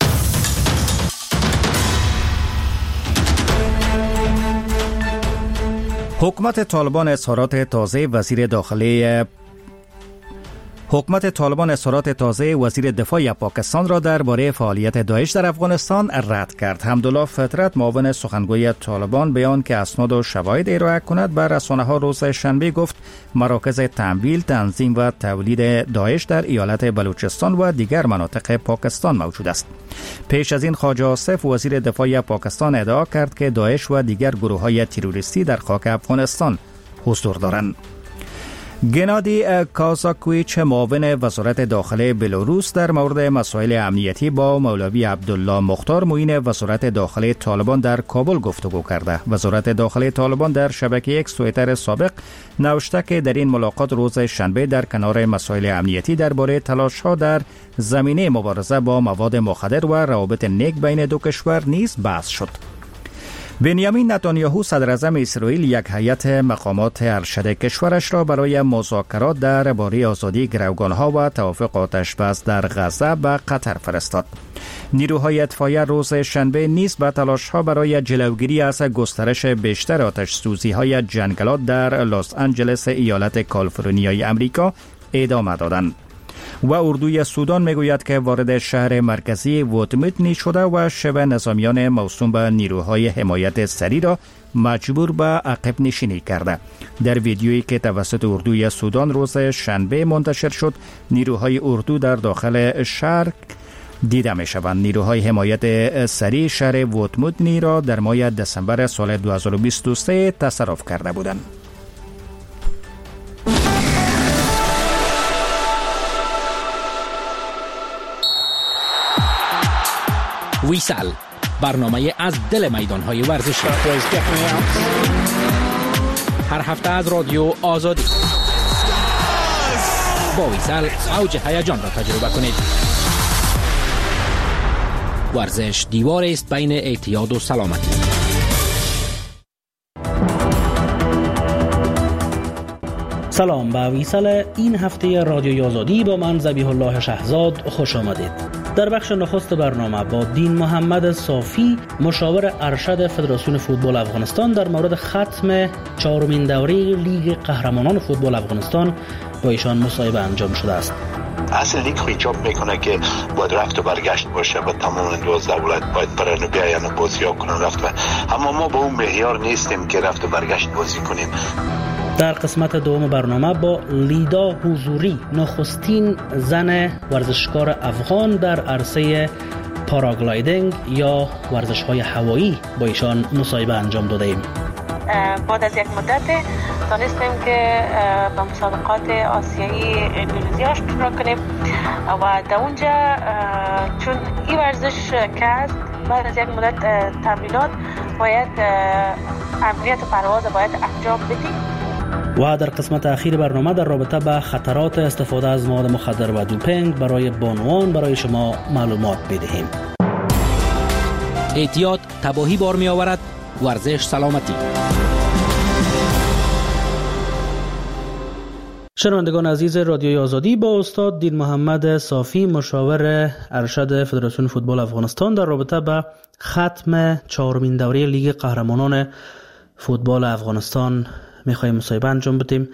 حکومت طالبان اظهارات تازه وزیر داخلی حکومت طالبان اظهارات تازه وزیر دفاع پاکستان را درباره فعالیت داعش در افغانستان رد کرد. حمدالله فطرت معاون سخنگوی طالبان بیان که اسناد و شواهد ارائه کند بر رسانه‌ها روز شنبه گفت مراکز تمویل، تنظیم و تولید داعش در ایالت بلوچستان و دیگر مناطق پاکستان موجود است. پیش از این خواجه آصف وزیر دفاع پاکستان ادعا کرد که داعش و دیگر گروه‌های تروریستی در خاک افغانستان حضور دارند. گنادی کازاکویچ معاون وزارت داخله بلاروس در مورد مسائل امنیتی با مولوی عبدالله مختار معین وزارت داخله طالبان در کابل گفتگو کرده. وزارت داخله طالبان در شبکه اکس توییتر سابق نوشته که در این ملاقات روز شنبه در کنار مسائل امنیتی درباره تلاش‌ها در زمینه مبارزه با مواد مخدر و روابط نیک بین دو کشور نیز بحث شد. بنیامین نتانیاهو صدر اعظم اسرائیل یک هیئت مقامات ارشد کشورش را برای مذاکرات درباره آزادی گروگانها و توافق آتشبس در غزه به قطر فرستاد. نیروهای اطفایی روز شنبه نیز به تلاش‌ها برای جلوگیری از گسترش بیشتر آتش‌سوزی‌های جنگلات در لس آنجلس ایالت کالیفرنیای امریکا ادامه دادند. و اردوی سودان میگوید که وارد شهر مرکزی وودمتنی شده و شبه نظامیان موسوم به نیروهای حمایت سری را مجبور به عقب نشینی کرده. در ویدیویی که توسط اردوی سودان روز شنبه منتشر شد، نیروهای اردو در داخل شهر دیده می شوند. نیروهای حمایت سری شهر وودمتنی را در ماه دسامبر سال دو هزار و بیست و سه تصرف کرده بودند. ویسال، برنامه از دل میدانهای ورزشی، هر هفته از رادیو آزادی. با ویسال اوج هیجان را تجربه کنید. ورزش دیوار است بین اعتیاد و سلامتی. سلام، به ویسال این هفته رادیو آزادی با من ذبیح الله شهزاد خوش آمدید. در بخش نخست برنامه با دین محمد صافی مشاور ارشد فدراسیون فوتبال افغانستان در مورد ختم چهارمین دوره لیگ قهرمانان فوتبال افغانستان با ایشان مصاحبه انجام شده است. اصل لیگ خو ایجاب میکنه که باید رفت و برگشت باشه و تمام دوازده ولایت باید برن و بیاین و بازی ها کنن رفت و اما ما با اون معیار نیستیم که رفت و برگشت بازی کنیم. در قسمت دوم برنامه با لیدا حضوری نخستین زن ورزشکار افغان در عرصه پاراگلایدینگ یا ورزش‌های هوایی با ایشان مصاحبه انجام داده ایم. بعد از یک مدت دانستیم که به مسابقات آسیایی اندونزیا شروع کنیم و در اونجا چون این ورزش که هست بعد از یک مدت تمرینات باید عملیات پرواز باید انجام بدیم. و در قسمت اخیر برنامه در رابطه با خطرات استفاده از مواد مخدر و دوپینگ برای بانوان برای شما معلومات بدهیم. اعتیاد تباهی بار می آورد، ورزش سلامتی. شنوندگان عزیز رادیوی آزادی، با استاد دین محمد صافی مشاور ارشد فدراسیون فوتبال افغانستان در رابطه با ختم چهارمین دوره لیگ قهرمانان فوتبال افغانستان میخوایم مصاحبه انجام بدیم.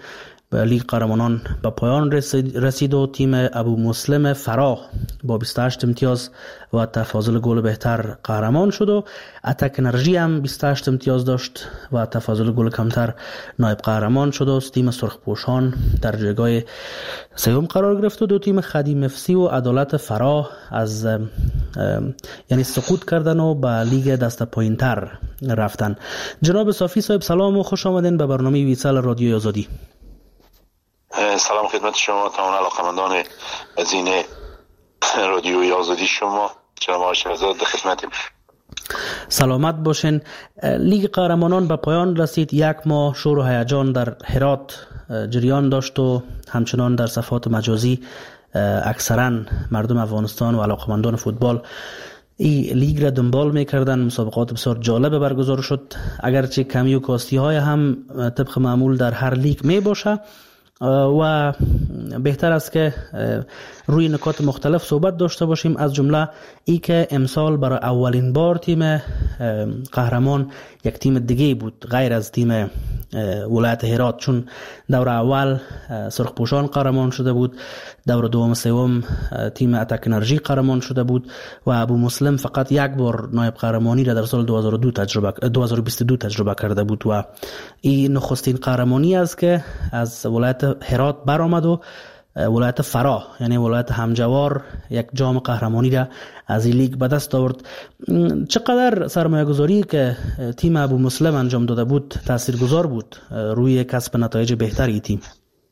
لیگ قهرمانان به پایان رسید و تیم ابو مسلم فراه با بیست و هشت امتیاز و تفاضل گل بهتر قهرمان شد و اتک انرژی هم بیست و هشت امتیاز داشت و تفاضل گل کمتر نایب قهرمان شد و تیم سرخپوشان در جایگاه سوم قرار گرفت و دو تیم خدیم افسی و عدالت فراه از یعنی سقوط کردن و به لیگ دست پایینتر رفتن. جناب صافی صاحب سلام و خوش آمدین به برنامه ویسال رادیوی آزادی. سلام خدمت شما تمام علاقمندان عزیز رادیوی آزادی. شما جناب شهزاد در خدمتیم. سلامت باشین. لیگ قهرمانان به پایان رسید. یک ماه شور و هیجان در هرات جریان داشت و همچنان در صفحات مجازی اکثرا مردم افغانستان و علاقمندان فوتبال این لیگ را دنبال میکردن. مسابقات بسیار جالب برگزار شد، اگرچه کمی و کاستی های هم طبق معمول در هر لیگ می باشه و بهتر است که روی نکات مختلف صحبت داشته باشیم، از جمله ای که امسال برای اولین بار تیم قهرمان یک تیم دیگه بود غیر از تیم ولایت هرات، چون دور اول سرخپوشان قهرمان شده بود، دور دوم سوم تیم اتک انرژی قهرمان شده بود و ابو مسلم فقط یک بار نایب قهرمانی را در سال دو هزار و دو تجربه دو هزار و بیست و دو تجربه کرده بود و این نخستین قهرمانی است که از ولایت هرات برآمد و ولایت فراه یعنی ولایت همجوار یک جام قهرمانی را از این لیگ به دست آورد. چقدر سرمایه گذاری که تیم ابو مسلم انجام داده بود تاثیرگذار بود روی کسب نتایج بهتری تیم؟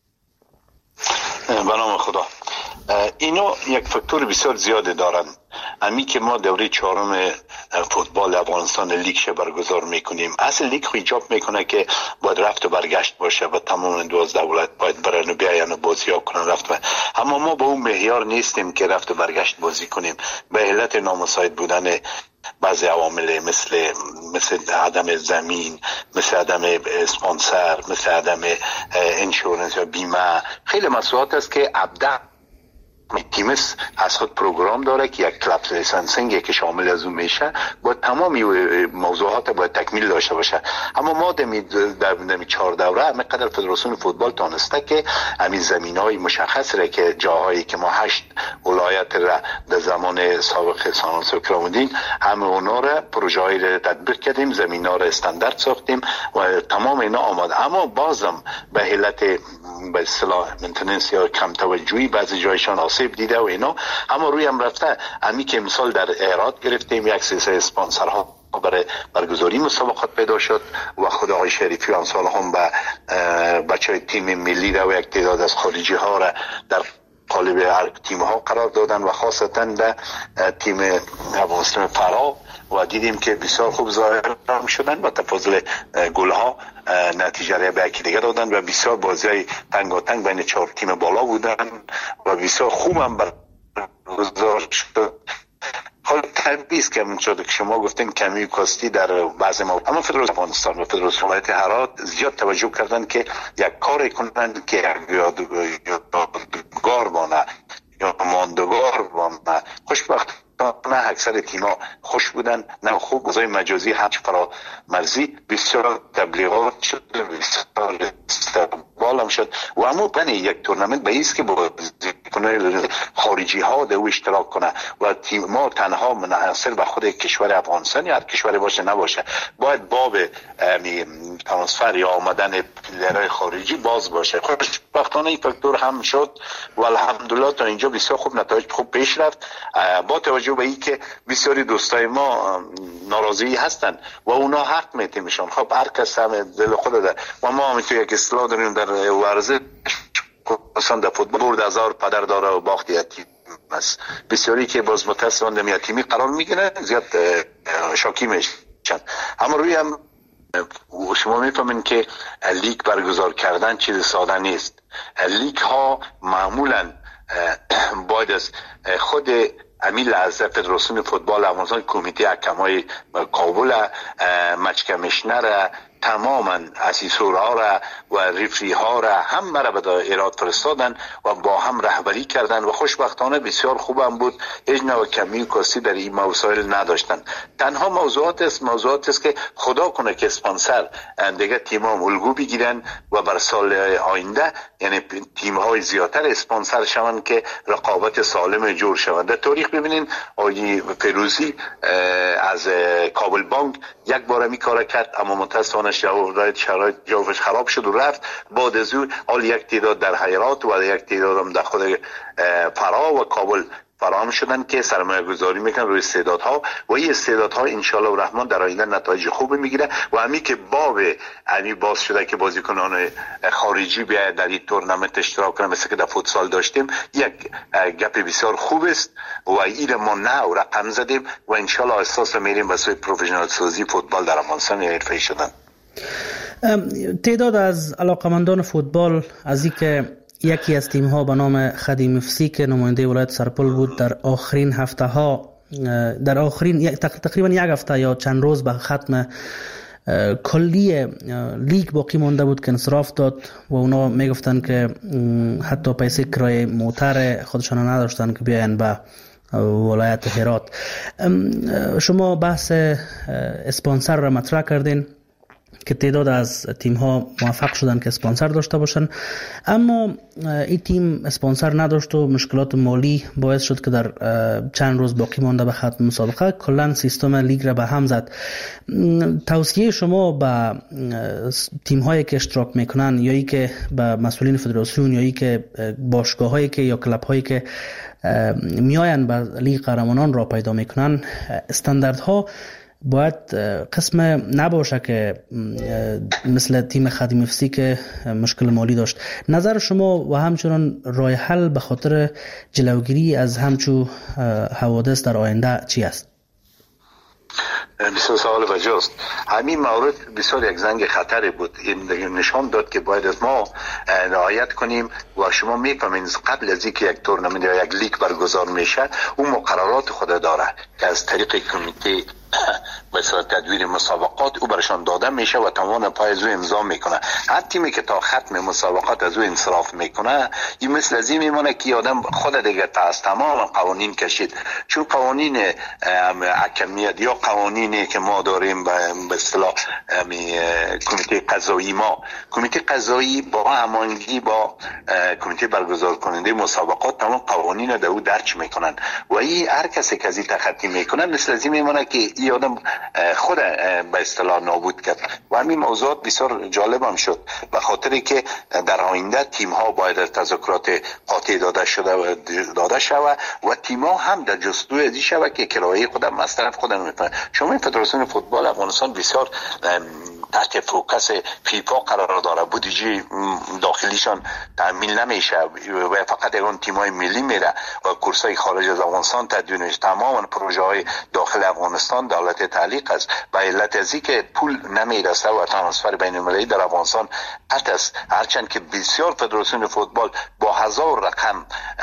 به نام خدا. اینو یک فاکتور بسیار زیاده دارن. امی که ما دوره چهارم فوتبال افغانستان لیگ شه برگزار میکنیم، اصل لیگ خو ایجاب میکنه که باید رفت و برگشت باشه و تمام دوازده ولایت باید برن و بیاین و بازی ها کنن رفت و اما ما با اون معیار نیستیم که رفت و برگشت بازی کنیم به علت نامساعد بودن بعضی عوامل مثل مثل عدم زمین، مثل عدم اسپانسر، مثل عدم انشورنس یا بیمه. خیلی مسئولیت است که ابدا تیمس از خود پروگرام داره که یک کلاب لیسانسینگ که شامل از اون میشه با تمامی موضوعات باید تکمیل داشته باشه. اما ما دمی دمی چهار دوره همینقدر فدراسیون فوتبال تانسته که همین زمینهای مشخص را که جاهایی که ما هشت ولایت را در زمان سابق سانان سکرامودین همه اونا را پروژه‌ای را تطبیق کردیم، زمینا را استاندارد ساختیم و تمام اینا آماده. اما بازم به علت به اصطلاح مینتیننس یا کم توجهی بعضی جایشان آسیب دیده و اینا، اما روی هم رفته. امی که مثال در هرات گرفتیم یک سلسله اسپانسرها برای برگزاری مسابقات پیدا شد و خود آقای شریفی امثال هم به بچهای تیم ملی را و یک تعداد از خارجی ها را در قالب هر تیم ها قرار دادن و خاصتا در تیم افغانستان فرا و دیدیم که بسیار خوب ظاهر شدن و تفاضل گل ها نتیجه را به یکی دیگه دادن و بسیار بازی های تنگاتنگ بین چهار تیم بالا بودن و بسیار خوب هم برگزار شد. حال طبیعی است که همونطور که شما گفتین کمی کاستی در بعضی موارد، اما فدراسیون افغانستان و فدراسیون ولایت هرات زیاد توجه کردن که یک کاری کنند که یادگار بانه یا ماندگار بانه. خوشبخت نه اکثر تیم‌ها خوش بودن، نه خوب گزای مجازی هرچ فرا مرزی بسیار تبلیغات شد، بسیار استقبال هم شد و اما بنی یک تورنمنت به ایست که با خارجی ها در اشتراک کنه و تیم ما تنها منحصر به خود کشور افغانستان یا هر کشوری باشه نباشه، باید باب ترانسفر یا آمدن پلیرهای خارجی باز باشه. خوشبختانه این فاکتور هم شد و الحمدلله تا اینجا بسیار خوب نتایج خوب پیش رفت با توجه به این که بسیاری دوستای ما ناراضی هستن و اونا حق میتیمشون. خب هر کس هم دل خود داره و ما هم تو یک اصطلاح داریم در ورزش مثلا در فوتبال برد هزار پدر داره و باخت یتیم است. بسیاری که باز متاسفانه در یتیمی قرار میگیره زیاد شاکی میشن. اما روی هم شما میفهمین که لیگ برگزار کردن چیز ساده نیست. لیگ ها معمولا باید از خود امیل از فدراسیون فوتبال افغانستان کمیته حکمای کابل مچ کمیشنر تماما اسیسورها را و ریفری ها را هم مرا به ایراد فرستادن و با هم رهبری کردن و خوشبختانه بسیار خوبم بود. هیچ نوع کمی و کاستی در این مسائل نداشتن. تنها موضوعات است موضوعات است که خدا کنه که اسپانسر دیگه تیم ها الگو بگیرن و بر سال آینده یعنی تیم های زیادتر اسپانسر شوند که رقابت سالم جور شوند. در تاریخ ببینین آقای فیروزی از کابل بانک یک بار می کار کرد اما متاسفانه شرایط جوش خراب شد و رفت. بعد از او حال یک تعداد در حیرات و یک تعداد هم در خود فرا و کابل فراهم شدن که سرمایه گذاری میکنن روی استعدادها و این استعدادها انشالله الرحمن در آینده نتایج خوب میگیره و همین که باب همین باز شده که بازیکنان خارجی بیاید در این تورنمنت اشتراک کنن مثل که در فوتسال داشتیم یک گپ بسیار خوب است و این ما نو رقم زدیم و انشالله احساس میریم به سوی پروفشنال سازی فوتبال در افغانستان حرفه‌ای شدن. تعداد از علاقمندان فوتبال از اینکه یکی از تیم ها به نام خدیم اف سی که نماینده ولایت سرپل بود در آخرین هفته ها در آخرین تقریبا یک هفته یا چند روز به ختم کلی لیگ باقی مانده بود که انصراف داد و اونا میگفتن که حتی پیسه کرایه موتر خودشان نداشتن که بیاین به ولایت هرات. شما بحث اسپانسر را مطرح کردین که تعداد از تیم ها موفق شدن که اسپانسر داشته باشن، اما این تیم اسپانسر نداشت و مشکلات مالی باعث شد که در چند روز باقی مانده به ختم مسابقه کلا سیستم لیگ را به هم زد. توصیه شما به تیم هایی که اشتراک میکنن یا ای که به مسئولین فدراسیون یا ای که باشگاه هایی که یا کلب هایی که میاین به لیگ قهرمانان را پیدا میکنن، استانداردها باید قسم نباشه که مثل تیم خدیم اف سی که مشکل مالی داشت. نظر شما و همچنان راه حل به خاطر جلوگیری از همچو حوادث در آینده چی است؟ بسیار سوال وجاست. همین مورد بسیار یک زنگ خطری بود. این نشان داد که باید از ما رعایت کنیم و شما میفهمین قبل از اینکه یک تورنمنت یا یک لیگ برگزار میشه اون مقررات خود داره که از طریق کمیته به صورت تدویر مسابقات او برشان داده میشه و تمام پای از او امضا میکنه. هر تیمی که تا ختم مسابقات از او انصراف میکنه این مثل از این میمونه که آدم خود دیگه از تمام قوانین کشید، چون قوانین حکمیت یا قوانینی که ما داریم به اصطلاح کمیته قضایی ما کمیته قضایی با هماهنگی با کمیته برگزار کننده مسابقات تمام قوانین رو در او درج میکنن و این هر کسی که از این تخطی میکنه مثل از این میمونه که این آدم خود به اصطلاح نابود کرد. و همین موضوعات بسیار جالب هم شد به خاطری که در آینده تیم ها باید از تذکرات قاطع داده شده و داده شود و تیم ها هم در جستجوی ازی شود که کرایه خودم مصرف خودم میکنن. شما فدراسیون فوتبال افغانستان بسیار تحت فوکس فیفا قرار داره، بودجه داخلیشان تامین نمیشه و فقط اون تیم‌های ملی میره و کورس‌های خارج از افغانستان تدوین میشه. تماما پروژه‌های داخل افغانستان دولت تعلیق است به علت ازی که پول نمیرسه و ترانسفر بین‌المللی در افغانستان قطع است. هرچند که بسیار فدراسیون فوتبال با هزار رقم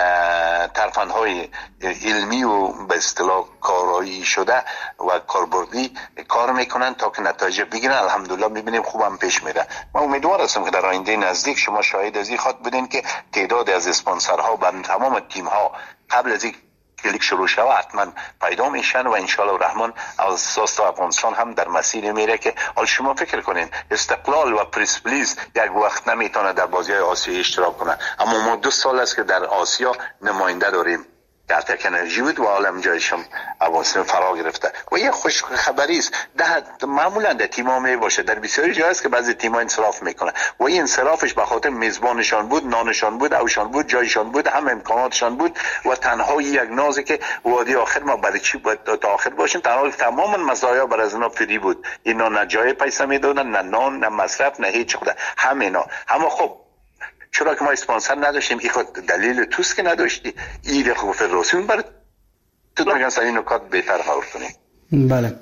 ترفندهای علمی و به اصطلاح کارایی شده و کاربردی کار میکنن تا که نتایج بگیرن. الحمدلله میبینیم خوبم پیش میره. من امیدوار هستم که در آینده نزدیک شما شاهد از این خواهد بودین که تعداد از اسپانسرها بر تمام تیم ها قبل از این لیگ شروع شود حتما پیدا میشن و انشالله الرحمن از اساس افغانستان هم در مسیر میره که حال شما فکر کنین استقلال و پرسپولیس یک وقت نمیتونه در بازی‌های آسیایی اشتراک کنه، اما ما دو سال است که در آسیا نماینده داریم. دلتک انرژی بود و عالم جایشم افغانستان فرا گرفته و یه خوش خبری است. ده معمولا در تیم‌ها می باشه، در بسیاری جاها است که بعضی تیم‌ها انصراف میکنه و این انصرافش به خاطر میزبانشان بود، نانشان بود، اوشان بود، جایشان بود، هم امکاناتشان بود و تنها یک نازی که وادی آخر ما برای چی باید تا آخر باشیم، تنها تمام مزایا بر از اونا فری بود. اینا نه جای پیسه میدادن، نه نان، نه مصرف، نه هیچ خود همینا. اما خب چرا که ما اسپانسر نداشتیم؟ این خود دلیل توست که نداشتی. این خب فدراسیون برای تو میگن سر این نکات بهتر خبر کنیم. بله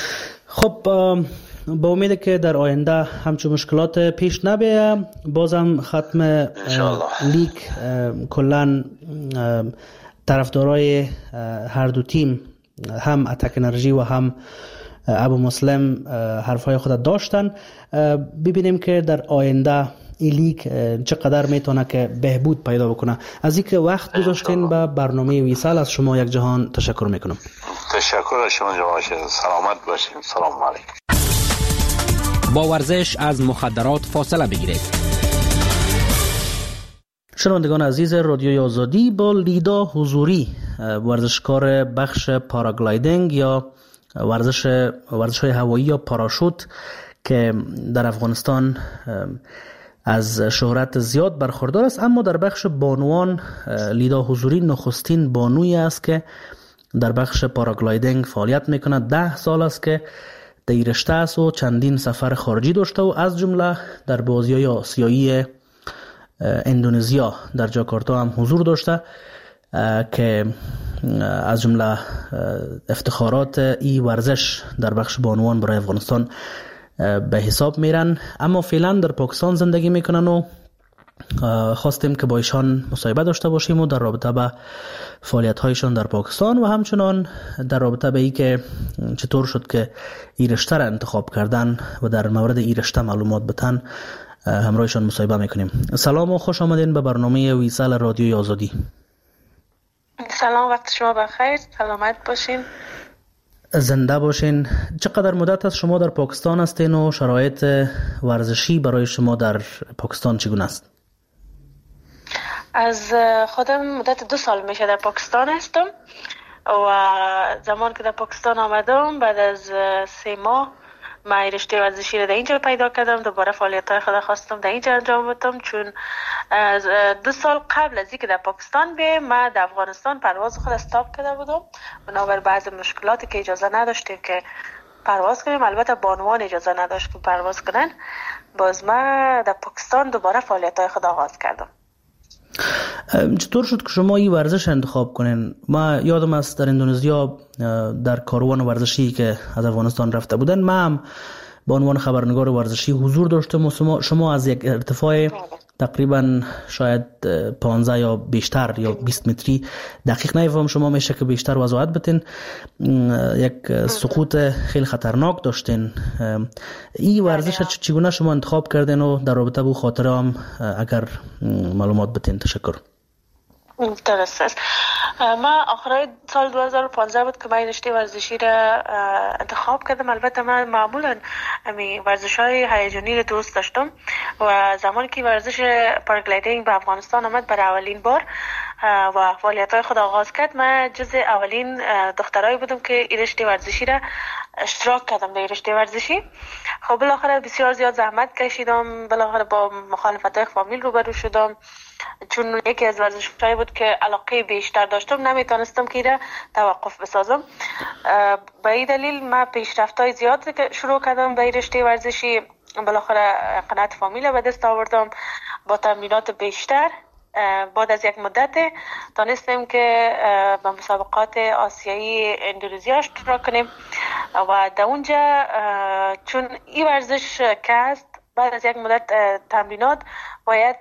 خب با امید که در آینده همچون مشکلات پیش نبیه، بازم ختم لیگ کلن طرفدارای هر دو تیم هم اتک انرژی و هم ابو مسلم حرفای خود داشتن. ببینیم که در آینده این لیگ چقدر میتونه که بهبود پیدا بکنه. از اینکه وقت گذاشتین به برنامه ویسال از شما یک جهان تشکر میکنم. تشکر از شما جناب. سلامت باشین. سلام علیکم. با ورزش از مخدرات فاصله بگیرید. شنوندگان عزیز رادیوی آزادی، با لیدا حضوری ورزشکار بخش پاراگلایدینگ یا ورزش ورزش‌های هوایی یا پاراشوت که در افغانستان از شهرت زیاد برخوردار است، اما در بخش بانوان لیدا حضوری نخستین بانویی است که در بخش پاراگلایدینگ فعالیت میکنه. ده سال است که در رشته است و چندین سفر خارجی داشته و از جمله در بازی‌های آسیایی اندونزیا در جاکارتا هم حضور داشته که از جمله افتخارات این ورزش در بخش بانوان برای افغانستان به حساب میرن. اما فعلا در پاکستان زندگی میکنن و خواستیم که با ایشان مصاحبه داشته باشیم و در رابطه به فعالیت هایشان در پاکستان و همچنان در رابطه به ای که چطور شد که این رشته را انتخاب کردن و در مورد این رشته معلومات بتن همراهشان مصاحبه میکنیم. سلام و خوش آمدین به برنامه ویسال رادیوی آزادی. سلام، وقت شما بخیر. سلامت باشین. زنده باشین. چقدر مدت از شما در پاکستان هستین و شرایط ورزشی برای شما در پاکستان چگونه است؟ از خودم مدت دو سال میشه در پاکستان هستم و زمان که در پاکستان آمدم بعد از سه ماه من رشته ورزشی را در اینجا پیدا کردم. دوباره فعالیت‌های خود خواستم در اینجا انجام بدم، چون از دو سال قبل از اینکه در پاکستان بیام من در افغانستان پرواز خود استاپ کرده بودم بنابر بعض مشکلاتی که اجازه نداشتیم که پرواز کنیم. البته بانوان اجازه نداشت که پرواز کنن. باز من در پاکستان دوباره فعالیت‌های خود آغاز کردم. چطور شد که شما این ورزش انتخاب کنین؟ ما یادم است در اندونزیا در کاروان ورزشی که از افغانستان رفته بودن من هم به عنوان خبرنگار ورزشی حضور داشتم و شما از یک ارتفاع تقریبا شاید پانزده یا بیشتر یا بیست متری، دقیق نمیفهم شما میشه که بیشتر وضاحت بتین، یک سقوط خیلی خطرناک داشتین. این ورزش چگونه شما انتخاب کردین و در رابطه با خاطره هم اگر معلومات بتین؟ تشکر. درست است. من آخرای سال دو هزار و پانزده بود که من رشته ورزشی را انتخاب کردم. البته من معمولا امی ورزش‌های هیجانی را دوست داشتم و زمانی که ورزش پاراگلایدینگ به افغانستان آمد برای اولین بار و فعالیت‌های خود آغاز کرد، من جز اولین دخترایی بودم که این رشته ورزشی را اشتراک کردم در رشته ورزشی. خب بالاخره بسیار زیاد زحمت کشیدم، بالاخره با مخالفت‌های فامیل روبرو شدم، چون یکی از ورزش‌هایی بود که علاقه بیشتر داشتم نمیتونستم که را توقف بسازم. به این دلیل من پیشرفت‌های زیاد شروع کردم به رشته ورزشی. بالاخره قناعت فامیل به دست آوردم با تمرینات بیشتر. بعد از یک مدت دانستیم که به مسابقات آسیایی اندونزیا اشتراک کنیم و در اونجا چون این ورزش که است بعد از یک مدت تمرینات باید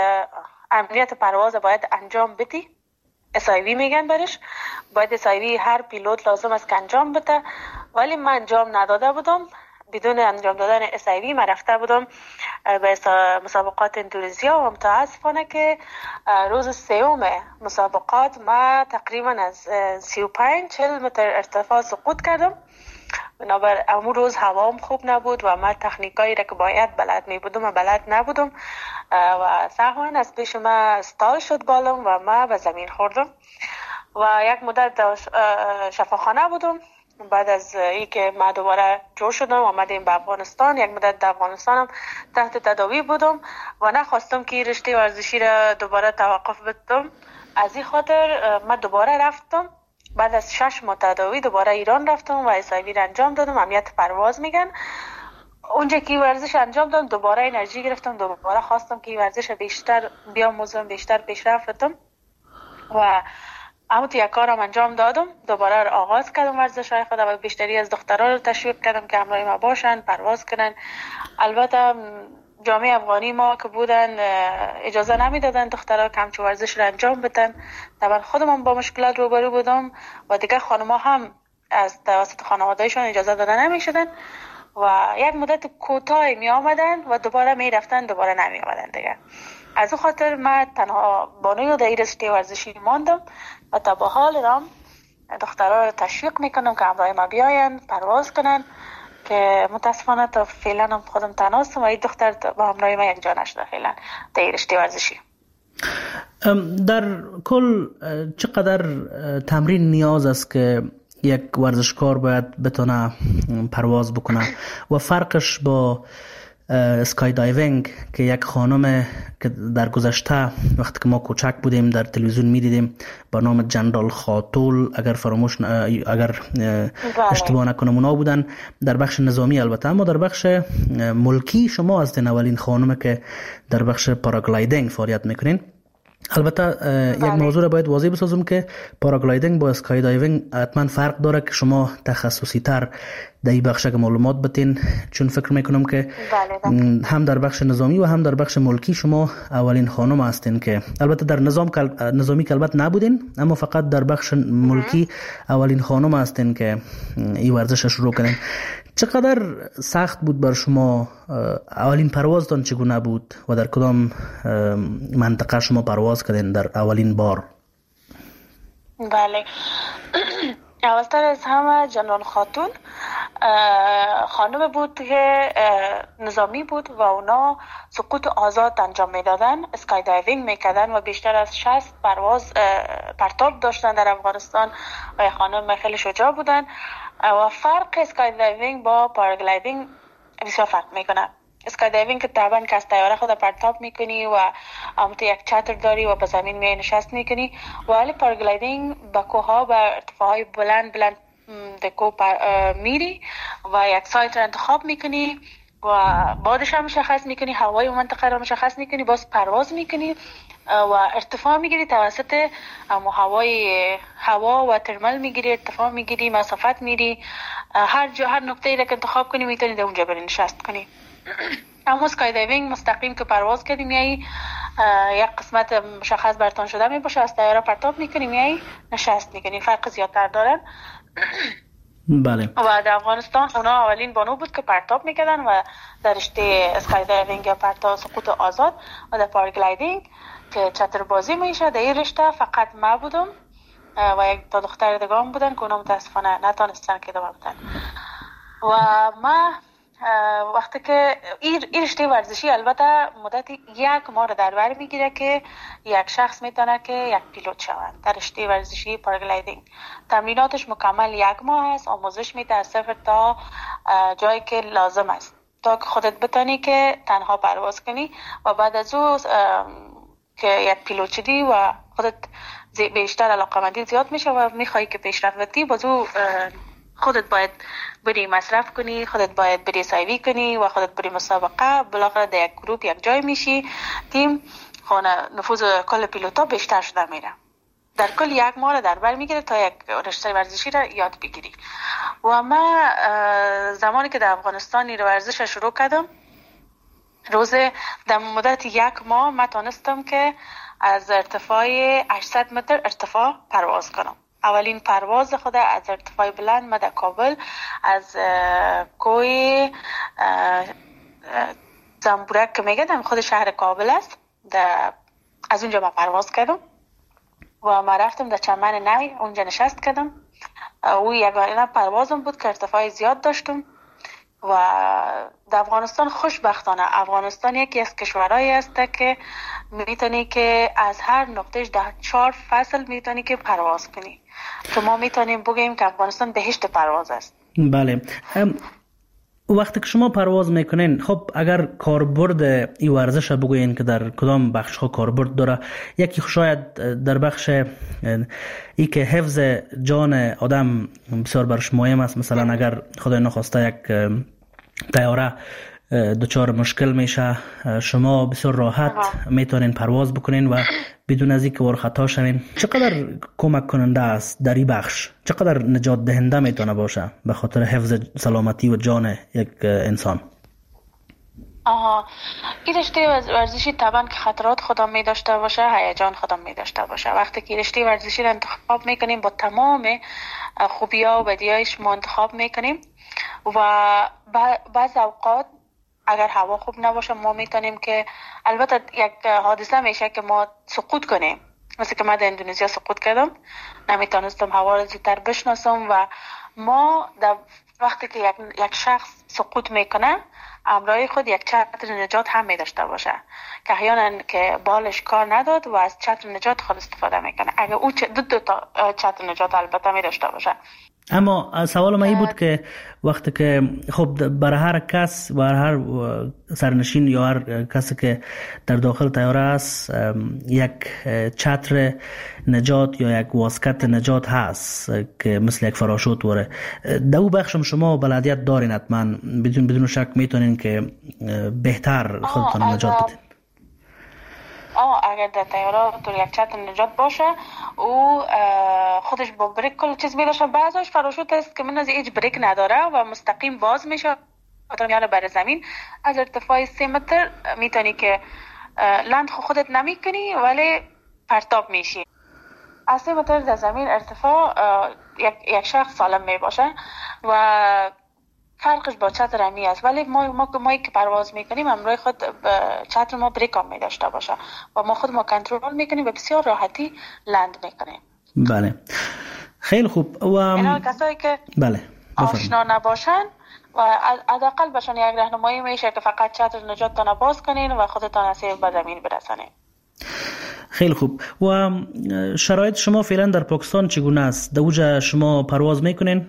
امنیت پرواز باید انجام بدی، اس آی وی میگن برش، باید اس آی وی هر پیلوت لازم است که انجام بده، ولی من انجام نداده بودم. بدون انجام دادن اس آی وی من رفته بودم به مسابقات اندونزیا و متاسفانه که روز سوم مسابقات ما تقریبا از سی و پنج چهل متر ارتفاع سقوط کردم. بنابر امون روز هوام خوب نبود و من تکنیکایی را که باید بلد می بودم و بلد نبودم و سهوا از پیش ما استال شد بالم و ما به زمین خوردم و یک مدت شفاخانه بودم. بعد از اینکه ما دوباره جور شدم و آمدیم به افغانستان، یک مدت در افغانستانم تحت تداوی بودم و نخواستم که رشته ورزشی را دوباره توقف بدم. از این خاطر من دوباره رفتم. بعد از شش ماه تداوی دوباره ایران رفتم و اس آی وی را انجام دادم، امنیت پرواز میگن. اونجا که ورزش انجام دادم دوباره انرژی گرفتم، دوباره خواستم که ورزش بیشتر بیاموزم، بیشتر پیشرفت بدم و اما تو یک کارم انجام دادم. دوباره آغاز کردم ورزش های خودم و بیشتری از دخترها رو تشویق کردم که همراه ما باشن، پرواز کنن. البته جامعه افغانی ما که بودن اجازه نمیدادن دخترها که همچون ورزش رو انجام بدن. طبعا خودم با مشکلات روبرو بودم و دیگه خانم‌ها هم از توسط خانوادهشون اجازه داده نمی شدن و یک مدت کوتاهی می آمدن و دوباره می رفتن، دوباره نمی آمدن دیگه. از او خاطر من تنها بانوی در این رشته ورزشی ماندم و تا به حال رام دخترها رو تشویق میکنم که همراه ما بیاین پرواز کنن، که متاسفانه تا فعلا هم خودم تنها هستم و این دختر با همراه ما یک جا نشده فعلا در این رشته ورزشی. در کل چقدر تمرین نیاز است که یک ورزشکار باید بتونه پرواز بکنه و فرقش با اسکای دایوینگ که یک خانم که در گذشته وقتی که ما کوچک بودیم در تلویزیون میدیدیم با نام جنرال خاتول، اگر فراموش اگر اشتباه نکنم اونا بودن در بخش نظامی، البته اما در بخش ملکی شما هستین اولین خانم که در بخش پاراگلایدینگ فعالیت میکنین. البته یک موضوع را باید واضح بسازم که پاراگلایدینگ با اسکای دایوینگ حتما فرق داره که شما تخصصی تر در این بخش که معلومات بتین، چون فکر میکنم که هم در بخش نظامی و هم در بخش ملکی شما اولین خانم هستین که البته در نظام نظامی که البته نبودین، اما فقط در بخش ملکی اولین خانم هستین که این ورزش شروع کردین. چقدر سخت بود بر شما؟ اولین پروازتان چگونه بود و در کدام منطقه شما پرواز کردین در اولین بار؟ بله، اولتر از همه جنرال خاتون خانم بود که نظامی بود و اونا سقوط آزاد انجام میدادن، اسکای دایوینگ میکردن و بیشتر از شصت پرواز پرتاب داشتن در افغانستان و خانم خیلی شجاع بودن و فرق اسکای دایوینگ با پاراگلایدینگ بسیار فرق میکنه. اسکای دایوینگ که طبعا که از طیاره خود پرتاب میکنی و تو یک چتر داری و به زمین می نشست میکنی، ولی پاراگلایدینگ با کوها و ارتفاعهای بلند بلند دکو میری و یک سایت را انتخاب میکنی و بادش هم مشخص میکنی، هوای منطقه را مشخص میکنی، باز پرواز میکنی و ارتفاع میگیری توسط هوای هوا و ترمال میگیری، ارتفاع میگیری، مسافت میری، هر جا هر نقطه‌ای را که انتخاب کنی میتونی در اونجا بری نشست کنی. اما اسکای دایوینگ مستقیم که پرواز کردی میایی یک قسمت مشخص برتان شده میباشه، از طیاره پرتاب میکنی میایی نشست میکنی، فرق زیادتر دارن. بله. و در افغانستان اونا اولین بانو بود که پرتاب میکردن و در رشته اسکای دایوینگ یا پرتاب سقوط آزاد و در پاراگلایدینگ که چتر بازی میشه در این رشته فقط ما بودم و یک تا دختر دیگه هم بودن که اونا متاسفانه نتونستن که دوام بدن. و ما وقتی که این رشته ورزشی البته مدت یک ماه در بر میگیره که یک شخص میتونه که یک پیلوت شود. در رشته ورزشی پاراگلایدینگ تمریناتش مکمل یک ماه است، آموزش میده از صفر تا جایی که لازم است تا که خودت بتونی که تنها پرواز کنی و بعد از او که یک پیلوت شدی و خودت بیشتر علاقه‌مندی زیاد میشه و میخوای که پیشرفت بدی، باز او خودت باید بری مصرف کنی، خودت باید بری سایوی کنی و خودت بری مسابقه، بالاخره در یک گروپ یک جای میشی، تیم خونه نفوذ کل پیلوتا بیشتر شده میره. در کل یک ماه در بر میگیره تا یک رشته ورزشی را یاد بگیری. و من زمانی که در افغانستان این ورزش شروع کردم، روز در مدت یک ماه من تونستم که از ارتفاع هشتصد متر ارتفاع پرواز کنم. اولین پرواز خود از ارتفاع بلند ما در کابل از کوه زنبورک که میگه خود شهر کابل است، از اونجا ما پرواز کردم و ما رفتم در چمن نوی، اونجا نشست کردم. او یگانه پروازم بود که ارتفاع زیاد داشتم. و در افغانستان خوشبختانه افغانستان یکی از کشورهایی است که میتونی که از هر نقطهش در چهار فصل میتونی که پرواز کنی، که ما میتونیم بگیم که افغانستان بهشت پرواز است. بله. وقتی که شما پرواز میکنین، خب اگر کاربرد این ورزش بگوین که در کدام بخش ها کاربرد داره، یکی شاید در بخش ای که حفظ جان آدم بسیار برش مهم است. مثلا اگر خدای نخواسته یک طیاره دچار مشکل میشه، شما بسیار راحت میتونین پرواز بکنین و بدون از اینکه ور خطا شوین. چقدر کمک کننده است در این بخش؟ چقدر نجات دهنده میتونه باشه به خاطر حفظ سلامتی و جان یک انسان؟ آها، این رشته ورزشی طبعا که خطرات خودم می داشته باشه، هیجان خودم می داشته باشه. وقتی که رشته ورزشی رو انتخاب میکنیم با تمام خوبی ها و بدی هایش ما انتخاب میکنیم و بعض اوقات اگر هوا خوب نباشه ما میتونیم که البته یک حادثه میشه که ما سقوط کنیم. مثل که من در اندونزیا سقوط کردم، نمیتونستم هوا رو زودتر بشناسم و ما در وقتی که یک, یک شخص سقوط میکنه همراه خود یک چتر نجات هم می داشته باشه که احیانا که بالش کار نداد و از چتر نجات خود استفاده میکنه. اگر او دو, دو تا چتر نجات البته می داشته باشه. اما سوال من این بود که وقتی که خب برای هر کس و هر سرنشین یا هر کسی که در داخل طیاره است یک چتر نجات یا یک واسکت نجات هست که مثل یک فراشوت وره. دو بخشم شما بلدیت دارین حتما، بدون بدون شک میتونین که بهتر خودتون نجات بدین. آه اگر در طیاره تو یک چتر نجات باشه او خودش با بریک کل چیز میداشه. بعضیش فراشوت است که من از هیچ بریک نداره و مستقیم باز میشه تا میاره بر زمین. از ارتفاع سه متر میتونی که لند خودت نمیکنی ولی پرتاب میشی. از سه متر در زمین ارتفاع یک, یک شخص سالم میباشه و فرقش با چتر همی است. ولی ما ما ما که پرواز میکنیم همراه خود چتر ما بریک هم می داشته باشه و ما خود ما کنترل میکنیم و بسیار راحتی لند میکنیم. بله خیلی خوب. و اینا کسایی که بله آشنا نباشن و حداقل باشن یک راهنمایی میشه که فقط چتر نجاتتان باز کنین و خودتان از به زمین برسانین. خیلی خوب. و شرایط شما فعلا در پاکستان چگونه است؟ دوجا شما پرواز میکنین؟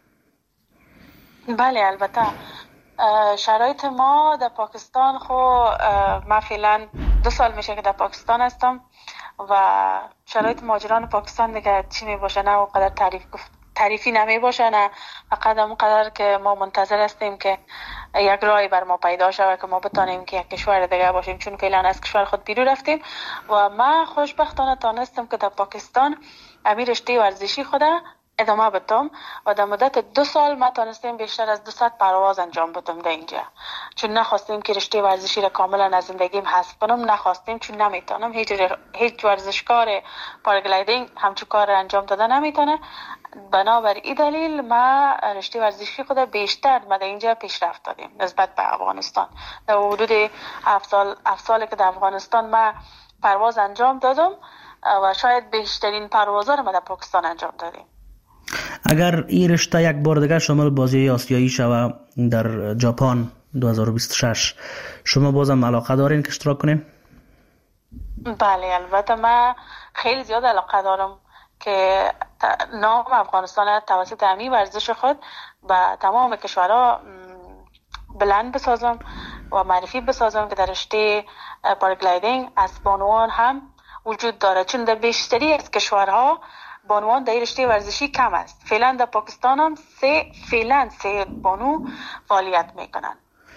بله البته شرایط ما در پاکستان خو ما فعلا دو سال میشه که در پاکستان هستم و شرایط مهاجران پاکستان دیگه چی می باشه نه اونقدر تعریف تعریفی نمی باشه، نه فقط اونقدر که ما منتظر هستیم که یک راهی بر ما پیدا شود که ما بتانیم که یک کشور دیگه باشیم، چون فعلا از کشور خود بیرون رفتیم و ما خوشبختانه تانستم که در پاکستان امیر رشته ورزشی خودم ادامه بدم و در مدت دو سال ما تانستیم بیشتر از دویست پرواز انجام بدم در اینجا، چون نخواستیم که رشته ورزشی را کاملا از زندگیم حذف کنم. نخواستیم چون نمیتونم، هیچ هیچ ورزشکار پاراگلایدینگ همچون کار را انجام داده نمیتونه. بنابر این دلیل ما رشته ورزشی خود بیشتر ما در اینجا پیشرفت دادیم نسبت به افغانستان. در حدود هفت سال هفت سالی که در افغانستان ما پرواز انجام دادم و شاید بیشترین پروازها را ما در پاکستان انجام دادیم. اگر این رشته یک بار دیگه شامل بازی آسیایی شود در ژاپن دو هزار و بیست و شش، شما بازم علاقه دارین که اشتراک کنین؟ بله البته من خیلی زیاد علاقه دارم که نام افغانستان توسط همین ورزش خود به تمام کشورها بلند بسازم و معرفی بسازم که در رشته پاراگلایدینگ از بانوان هم وجود داره، چون در بیشتری از کشورها بانوان در رشته ورزشی کم است. فعلا در پاکستان هم سه فعلا سه بانو فعالیت میکنن.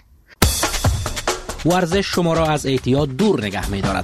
ورزش شما را از اعتیاد دور نگه می‌دارد.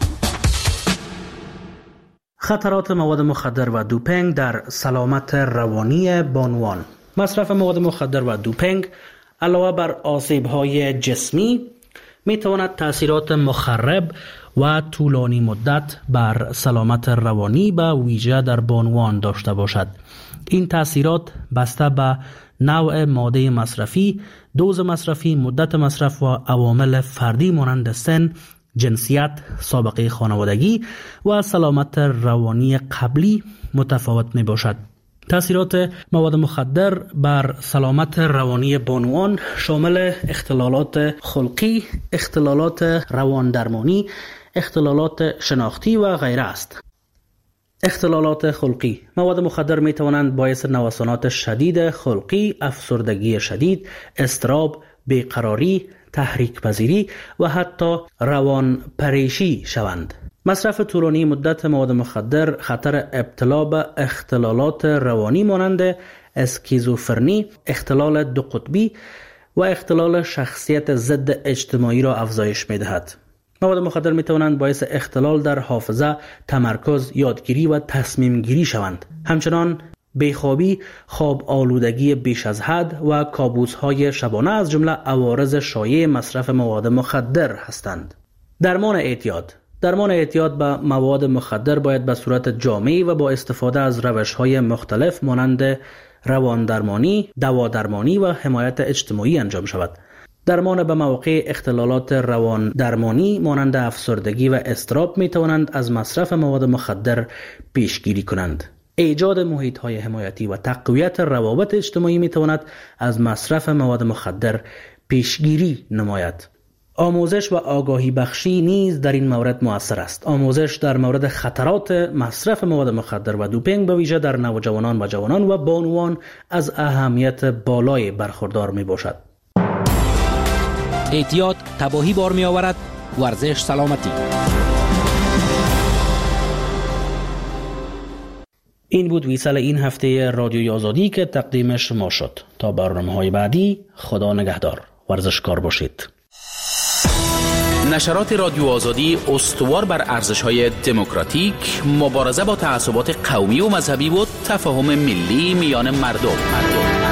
خطرات مواد مخدر و دوپینگ در سلامت روانی بانوان. مصرف مواد مخدر و دوپینگ علاوه بر آسیب‌های جسمی می‌تواند تأثیرات مخرب و طولانی مدت بر سلامت روانی به ویژه در بانوان داشته باشد. این تأثیرات بسته به نوع ماده مصرفی، دوز مصرفی، مدت مصرف و عوامل فردی مانند سن، جنسیت، سابقه خانوادگی و سلامت روانی قبلی متفاوت می باشد. تأثیرات مواد مخدر بر سلامت روانی بانوان شامل اختلالات خلقی، اختلالات روان درمانی، اختلالات شناختی و غیره است. اختلالات خلقی: مواد مخدر می توانند باعث نوسانات شدید خلقی، افسردگی شدید، اضطراب، بیقراری، تحریک پذیری و حتی روان پریشی شوند. مصرف طولانی مدت مواد مخدر خطر ابتلا به اختلالات روانی مانند اسکیزوفرنی، اختلال دو قطبی و اختلال شخصیت ضد اجتماعی را افزایش می دهد. مواد مخدر می توانند باعث اختلال در حافظه، تمرکز، یادگیری و تصمیم گیری شوند. همچنان بیخوابی، خواب آلودگی بیش از حد و کابوس‌های شبانه از جمله عوارض شایع مصرف مواد مخدر هستند. درمان اعتیاد درمان اعتیاد به مواد مخدر باید به صورت جامعی و با استفاده از روش‌های مختلف مانند رواندرمانی، دوادرمانی و حمایت اجتماعی انجام شود. درمان به مواقع اختلالات رواندرمانی مانند افسردگی و اضطراب می توانند از مصرف مواد مخدر پیشگیری کنند. ایجاد محیط‌های حمایتی و تقویت روابط اجتماعی می تواند از مصرف مواد مخدر پیشگیری نماید. آموزش و آگاهی بخشی نیز در این مورد مؤثر است. آموزش در مورد خطرات مصرف مواد مخدر و دوپینگ به ویژه در نوجوانان و جوانان و بانوان از اهمیت بالای برخوردار می باشد. اعتیاد تباهی بار می آورد، ورزش سلامتی. این بود ویسال این هفته رادیوی آزادی که تقدیم شما شد. تا برنامه‌های بعدی، خدا نگهدار. ورزشکار باشید. نشرات رادیو آزادی استوار بر ارزش‌های دموکراتیک، مبارزه با تعصبات قومی و مذهبی و تفاهم ملی میان مردم. مردم.